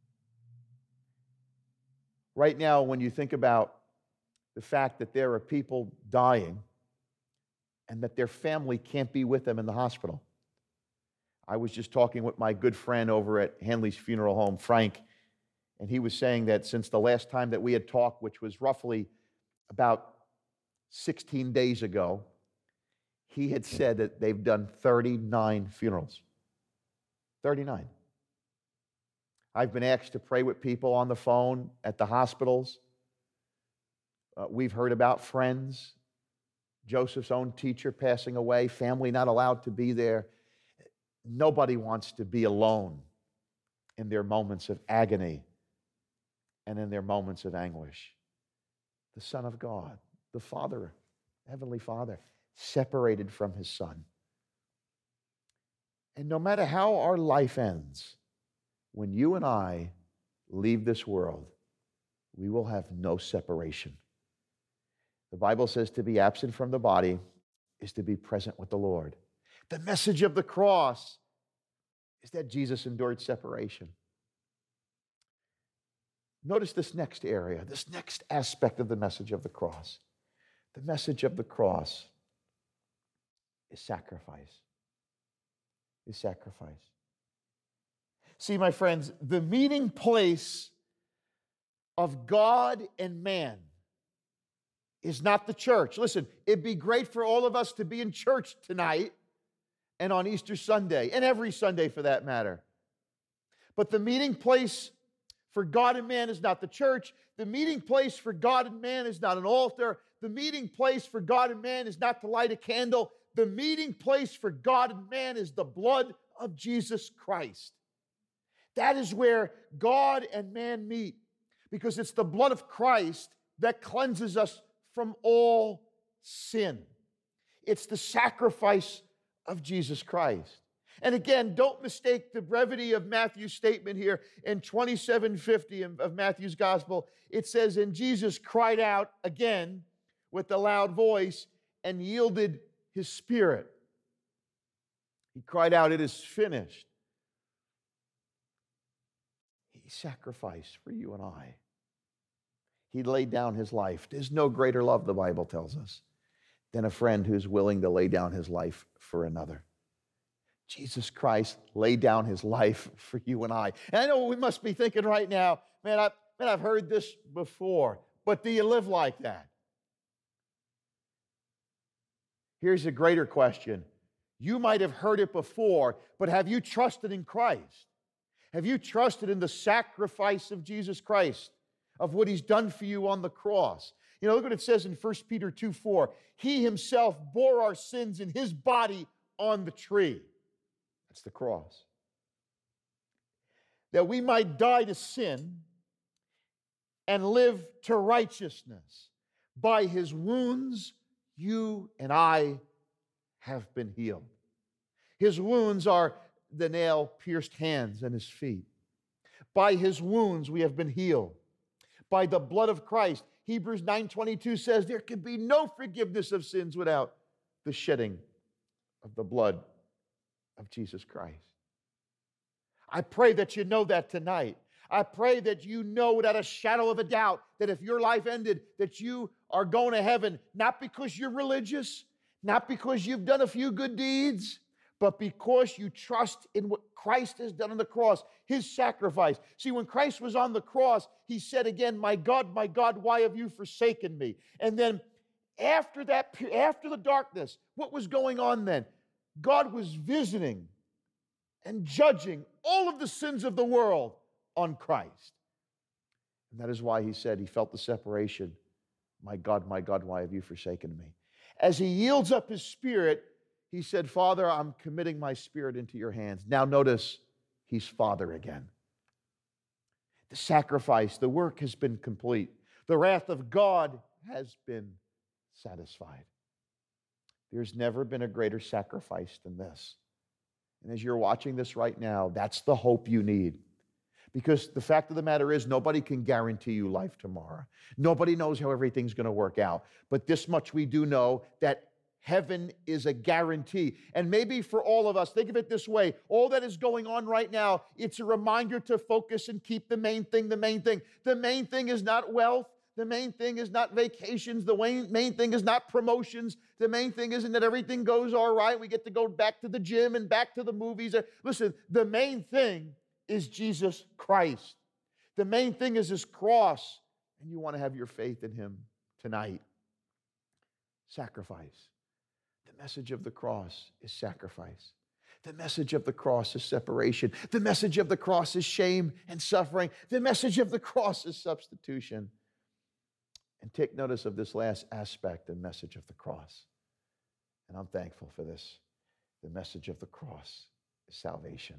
Right now, when you think about the fact that there are people dying and that their family can't be with them in the hospital. I was just talking with my good friend over at Hanley's Funeral Home, Frank, and he was saying that since the last time that we had talked, which was roughly about 16 days ago, he had said that they've done 39 funerals. 39. I've been asked to pray with people on the phone at the hospitals. We've heard about friends, Joseph's own teacher passing away, family not allowed to be there. Nobody wants to be alone in their moments of agony and in their moments of anguish. The Son of God, the Father, Heavenly Father, separated from his Son. And no matter how our life ends, when you and I leave this world, we will have no separation. The Bible says to be absent from the body is to be present with the Lord. The message of the cross is that Jesus endured separation. Notice this next area, this next aspect of the message of the cross. The message of the cross is sacrifice. Is sacrifice. See, my friends, the meeting place of God and man is not the church. Listen, it'd be great for all of us to be in church tonight and on Easter Sunday, and every Sunday for that matter. But the meeting place for God and man is not the church. The meeting place for God and man is not an altar. The meeting place for God and man is not to light a candle. The meeting place for God and man is the blood of Jesus Christ. That is where God and man meet, because it's the blood of Christ that cleanses us from all sin. It's the sacrifice of Jesus Christ. And again, don't mistake the brevity of Matthew's statement here in 27:50 of Matthew's gospel. It says, and Jesus cried out again with a loud voice and yielded his spirit. He cried out, it is finished. He sacrificed for you and I. He laid down his life. There's no greater love, the Bible tells us, than a friend who's willing to lay down his life for another. Jesus Christ laid down his life for you and I. And I know we must be thinking right now, man, I've heard this before, but do you live like that? Here's a greater question. You might have heard it before, but have you trusted in Christ? Have you trusted in the sacrifice of Jesus Christ, of what He's done for you on the cross? You know, look what it says in 1 Peter 2:4. He Himself bore our sins in His body on the tree. That's the cross. That we might die to sin and live to righteousness. By His wounds, you and I have been healed. His wounds are the nail-pierced hands and His feet. By His wounds, we have been healed. By the blood of Christ, Hebrews 9:22 says there can be no forgiveness of sins without the shedding of the blood of Jesus Christ. I pray that you know that tonight. I pray that you know without a shadow of a doubt that if your life ended, that you are going to heaven, not because you're religious, not because you've done a few good deeds, but because you trust in what Christ has done on the cross, His sacrifice. See, when Christ was on the cross, He said again, my God, why have you forsaken me? And then after the darkness, what was going on then? God was visiting and judging all of the sins of the world on Christ. And that is why He said He felt the separation. My God, why have you forsaken me? As He yields up His spirit, He said, Father, I'm committing my spirit into your hands. Now notice, He's Father again. The sacrifice, the work has been complete. The wrath of God has been satisfied. There's never been a greater sacrifice than this. And as you're watching this right now, that's the hope you need. Because the fact of the matter is, nobody can guarantee you life tomorrow. Nobody knows how everything's going to work out. But this much we do know, that heaven is a guarantee. And maybe for all of us, think of it this way. All that is going on right now, it's a reminder to focus and keep the main thing the main thing. The main thing is not wealth. The main thing is not vacations. The main thing is not promotions. The main thing isn't that everything goes all right. We get to go back to the gym and back to the movies. Listen, the main thing is Jesus Christ. The main thing is His cross. And you want to have your faith in Him tonight. Sacrifice. The message of the cross is sacrifice. The message of the cross is separation. The message of the cross is shame and suffering. The message of the cross is substitution. And take notice of this last aspect and message of the cross. And I'm thankful for this. The message of the cross is salvation.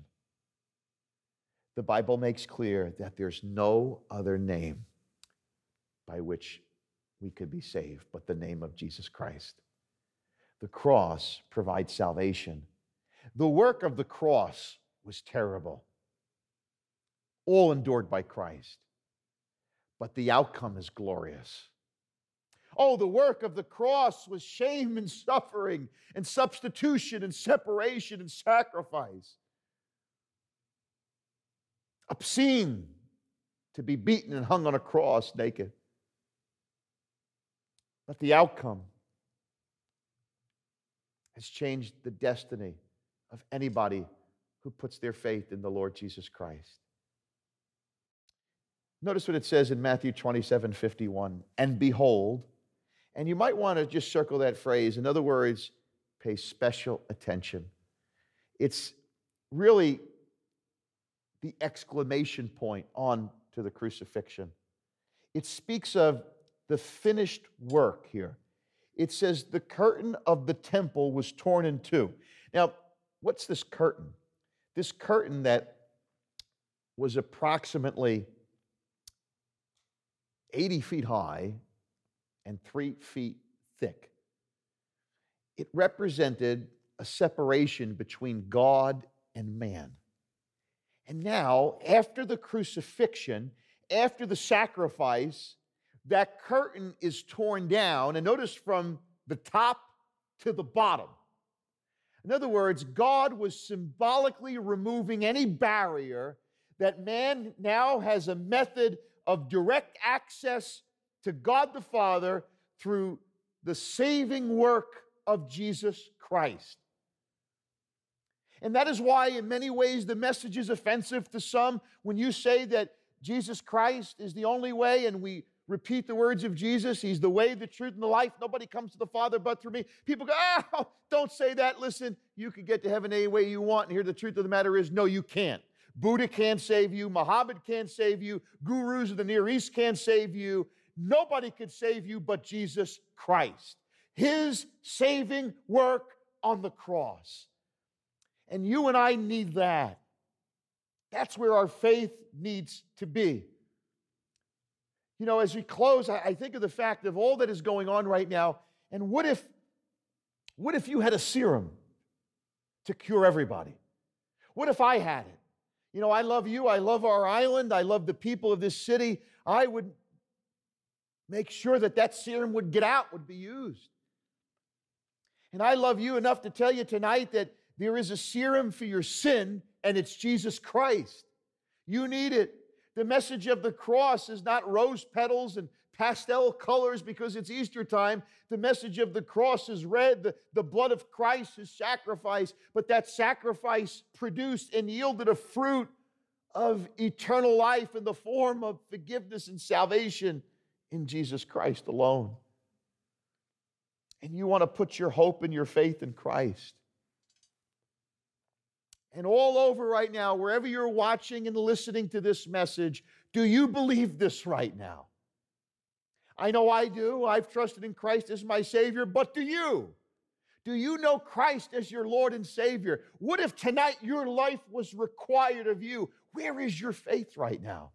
The Bible makes clear that there's no other name by which we could be saved but the name of Jesus Christ. The cross provides salvation. The work of the cross was terrible, all endured by Christ, but the outcome is glorious. Oh, the work of the cross was shame and suffering and substitution and separation and sacrifice. Obscene to be beaten and hung on a cross naked. But the outcome has changed the destiny of anybody who puts their faith in the Lord Jesus Christ. Notice what it says in Matthew 27:51. And behold, and you might want to just circle that phrase. In other words, pay special attention. It's really the exclamation point on to the crucifixion. It speaks of the finished work here. It says the curtain of the temple was torn in two. Now, what's this curtain? This curtain that was approximately 80 feet high and 3 feet thick. It represented a separation between God and man. And now, after the crucifixion, after the sacrifice, that curtain is torn down. And notice from the top to the bottom. In other words, God was symbolically removing any barrier that man now has a method of direct access to God the Father through the saving work of Jesus Christ. And that is why, in many ways, the message is offensive to some. When you say that Jesus Christ is the only way, and we repeat the words of Jesus, He's the way, the truth, and the life. Nobody comes to the Father but through me. People go, don't say that. Listen, you can get to heaven any way you want. And here the truth of the matter is, no, you can't. Buddha can't save you. Muhammad can't save you. Gurus of the Near East can't save you. Nobody could save you but Jesus Christ. His saving work on the cross. And you and I need that. That's where our faith needs to be. You know, as we close, I think of the fact of all that is going on right now. And what if you had a serum to cure everybody? What if I had it? You know, I love you. I love our island. I love the people of this city. I would make sure that serum would get out, would be used. And I love you enough to tell you tonight that there is a serum for your sin, and it's Jesus Christ. You need it. The message of the cross is not rose petals and pastel colors because it's Easter time. The message of the cross is red, the blood of Christ, His sacrifice, but that sacrifice produced and yielded a fruit of eternal life in the form of forgiveness and salvation in Jesus Christ alone. And you want to put your hope and your faith in Christ. And all over right now, wherever you're watching and listening to this message, do you believe this right now? I know I do. I've trusted in Christ as my Savior, but do you? Do you know Christ as your Lord and Savior? What if tonight your life was required of you? Where is your faith right now?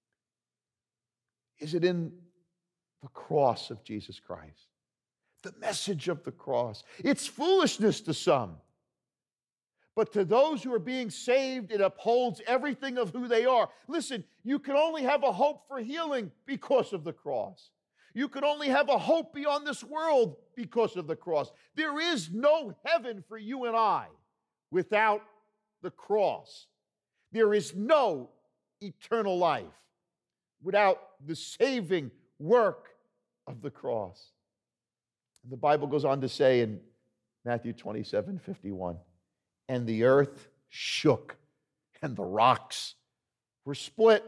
Is it in the cross of Jesus Christ? The message of the cross. It's foolishness to some. But to those who are being saved, it upholds everything of who they are. Listen, you can only have a hope for healing because of the cross. You can only have a hope beyond this world because of the cross. There is no heaven for you and I without the cross. There is no eternal life without the saving work of the cross. And the Bible goes on to say in Matthew 27:51, and the earth shook, and the rocks were split.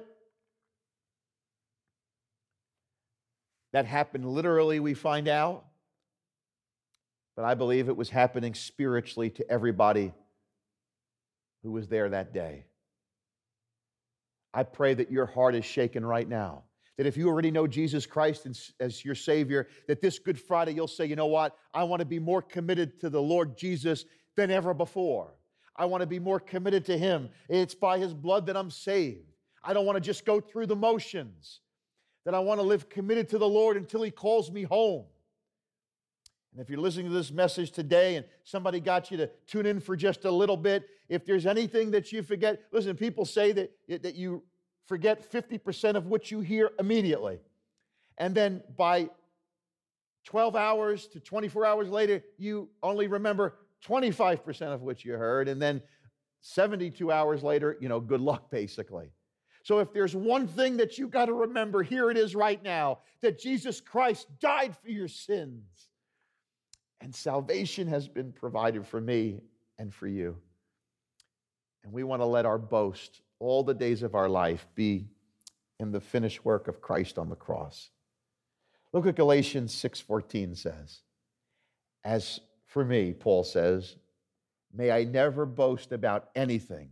That happened literally, we find out. But I believe it was happening spiritually to everybody who was there that day. I pray that your heart is shaken right now. That if you already know Jesus Christ as your Savior, that this Good Friday you'll say, you know what? I want to be more committed to the Lord Jesus than ever before. I want to be more committed to Him. It's by His blood that I'm saved. I don't want to just go through the motions. That I want to live committed to the Lord until He calls me home. And if you're listening to this message today and somebody got you to tune in for just a little bit, if there's anything that you forget, listen, people say that you forget 50% of what you hear immediately. And then by 12 hours to 24 hours later, you only remember 25% of what you heard. And then 72 hours later, good luck, basically. So if there's one thing that you got to remember, here it is right now, that Jesus Christ died for your sins. And salvation has been provided for me and for you. And we want to let our boast all the days of our life be in the finished work of Christ on the cross. Look what Galatians 6:14 says. As for me, Paul says, may I never boast about anything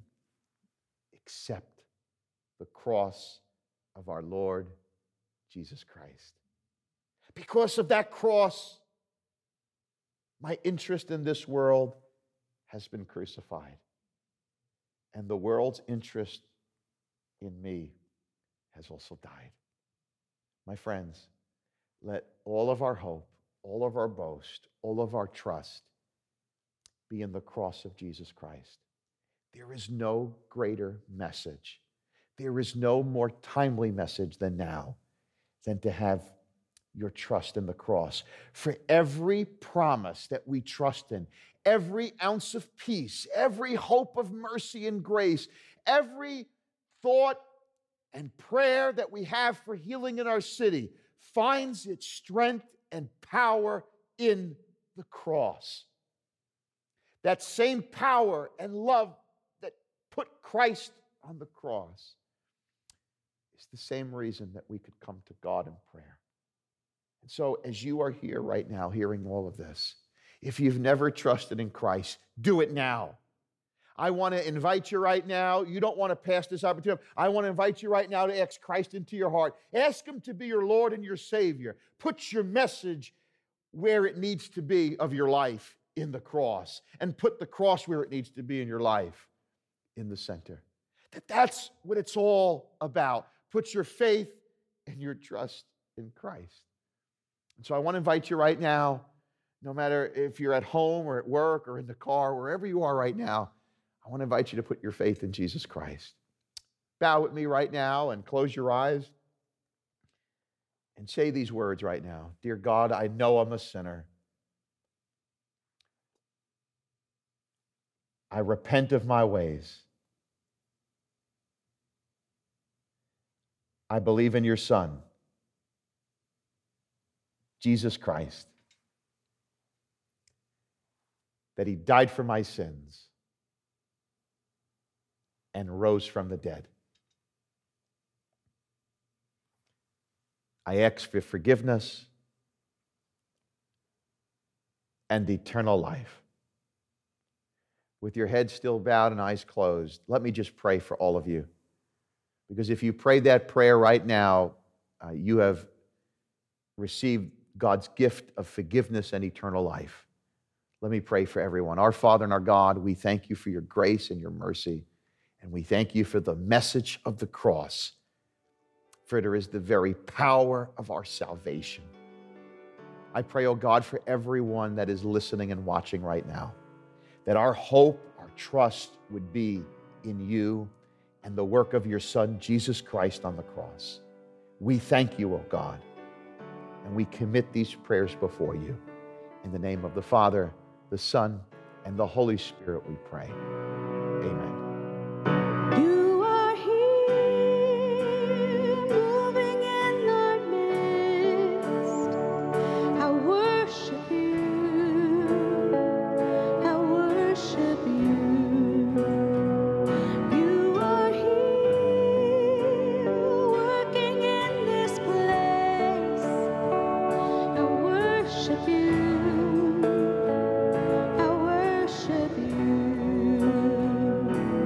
except the cross of our Lord Jesus Christ. Because of that cross, my interest in this world has been crucified. And the world's interest in me has also died. My friends, let all of our hope, all of our boast, all of our trust be in the cross of Jesus Christ. There is no greater message. There is no more timely message than now, than to have your trust in the cross. For every promise that we trust in, every ounce of peace, every hope of mercy and grace, every thought and prayer that we have for healing in our city finds its strength and power in the cross. That same power and love that put Christ on the cross is the same reason that we could come to God in prayer. And so as you are here right now hearing all of this, if you've never trusted in Christ, do it now. I want to invite you right now. You don't want to pass this opportunity. I want to invite you right now to ask Christ into your heart. Ask Him to be your Lord and your Savior. Put your message where it needs to be of your life, in the cross. And put the cross where it needs to be in your life, in the center. That's what it's all about. Put your faith and your trust in Christ. And so I want to invite you right now, no matter if you're at home or at work or in the car, wherever you are right now, I want to invite you to put your faith in Jesus Christ. Bow with me right now and close your eyes and say these words right now. Dear God, I know I'm a sinner. I repent of my ways. I believe in your Son, Jesus Christ, that He died for my sins and rose from the dead. I ask for forgiveness and eternal life. With your head still bowed and eyes closed, let me just pray for all of you. Because if you prayed that prayer right now, you have received God's gift of forgiveness and eternal life. Let me pray for everyone. Our Father and our God, we thank you for your grace and your mercy. And we thank you for the message of the cross, for it is the very power of our salvation. I pray, oh God, for everyone that is listening and watching right now, that our hope, our trust would be in you and the work of your Son, Jesus Christ, on the cross. We thank you, oh God, and we commit these prayers before you. In the name of the Father, the Son, and the Holy Spirit we pray. Amen. You are here, moving in our midst. I worship you. I worship you. You are here, working in this place. I worship you. I worship you.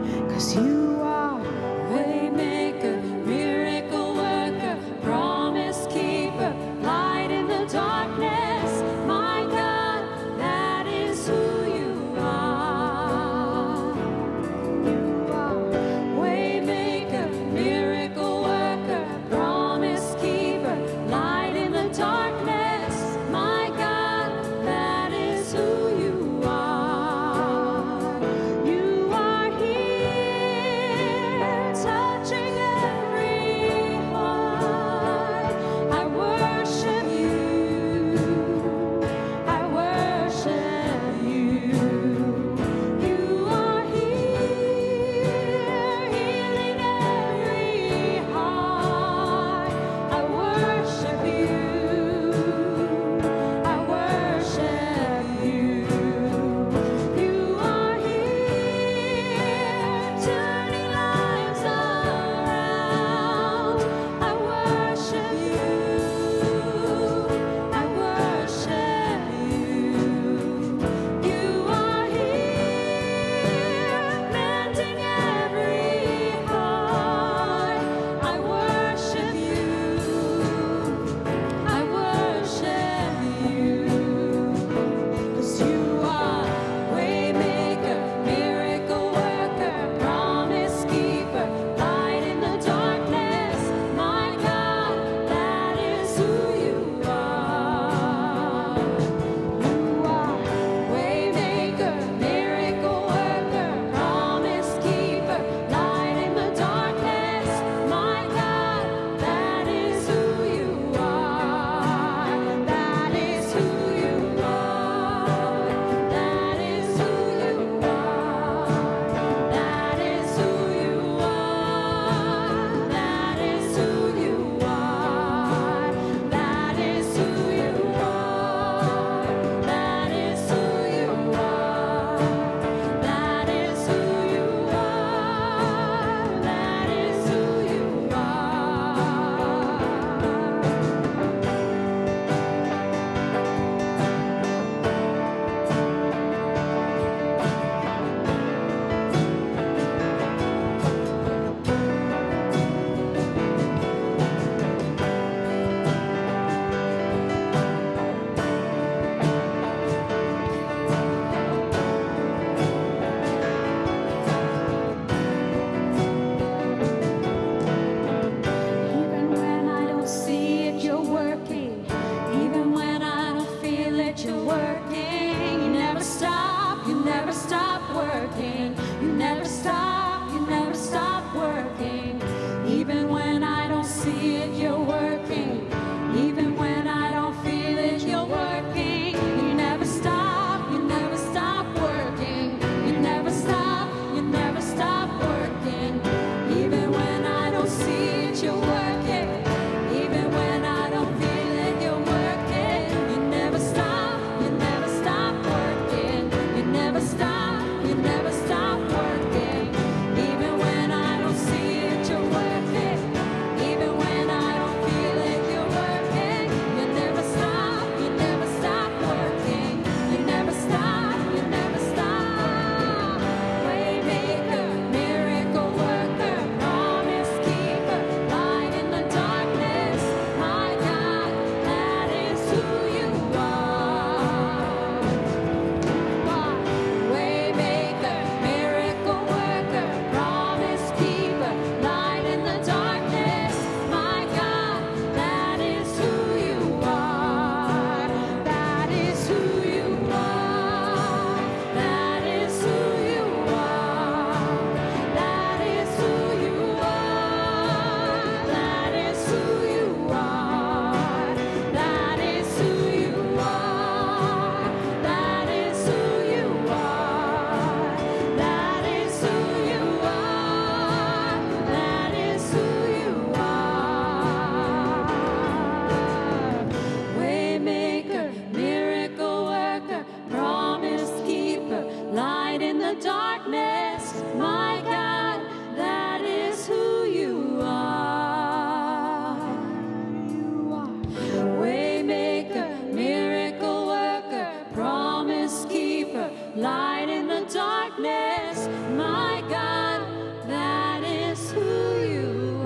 darkness, my God, that is who you are. Waymaker, miracle worker, promise keeper, light in the darkness, my God, that is who you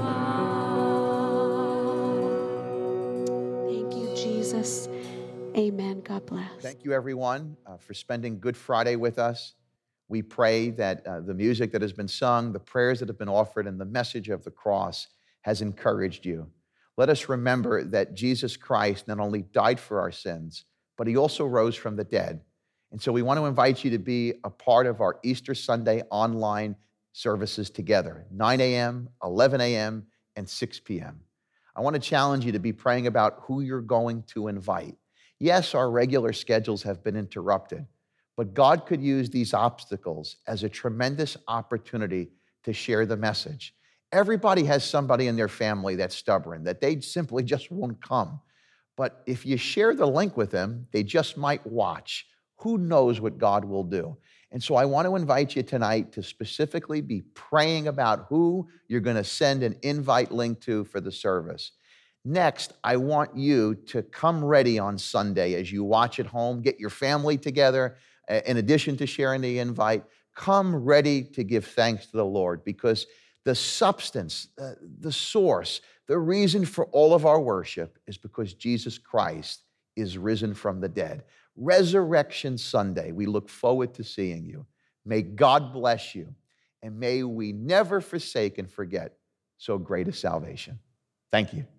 are. Thank you, Jesus. Amen. God bless. Thank you, everyone, for spending Good Friday with us. We pray that the music that has been sung, the prayers that have been offered, and the message of the cross has encouraged you. Let us remember that Jesus Christ not only died for our sins, but he also rose from the dead. And so we want to invite you to be a part of our Easter Sunday online services together, 9 a.m., 11 a.m., and 6 p.m. I want to challenge you to be praying about who you're going to invite. Yes, our regular schedules have been interrupted, but God could use these obstacles as a tremendous opportunity to share the message. Everybody has somebody in their family that's stubborn, that they simply just won't come. But if you share the link with them, they just might watch. Who knows what God will do? And so I want to invite you tonight to specifically be praying about who you're going to send an invite link to for the service. Next, I want you to come ready on Sunday as you watch at home. Get your family together. In addition to sharing the invite, come ready to give thanks to the Lord, because the substance, the source, the reason for all of our worship is because Jesus Christ is risen from the dead. Resurrection Sunday, we look forward to seeing you. May God bless you, and may we never forsake and forget so great a salvation. Thank you.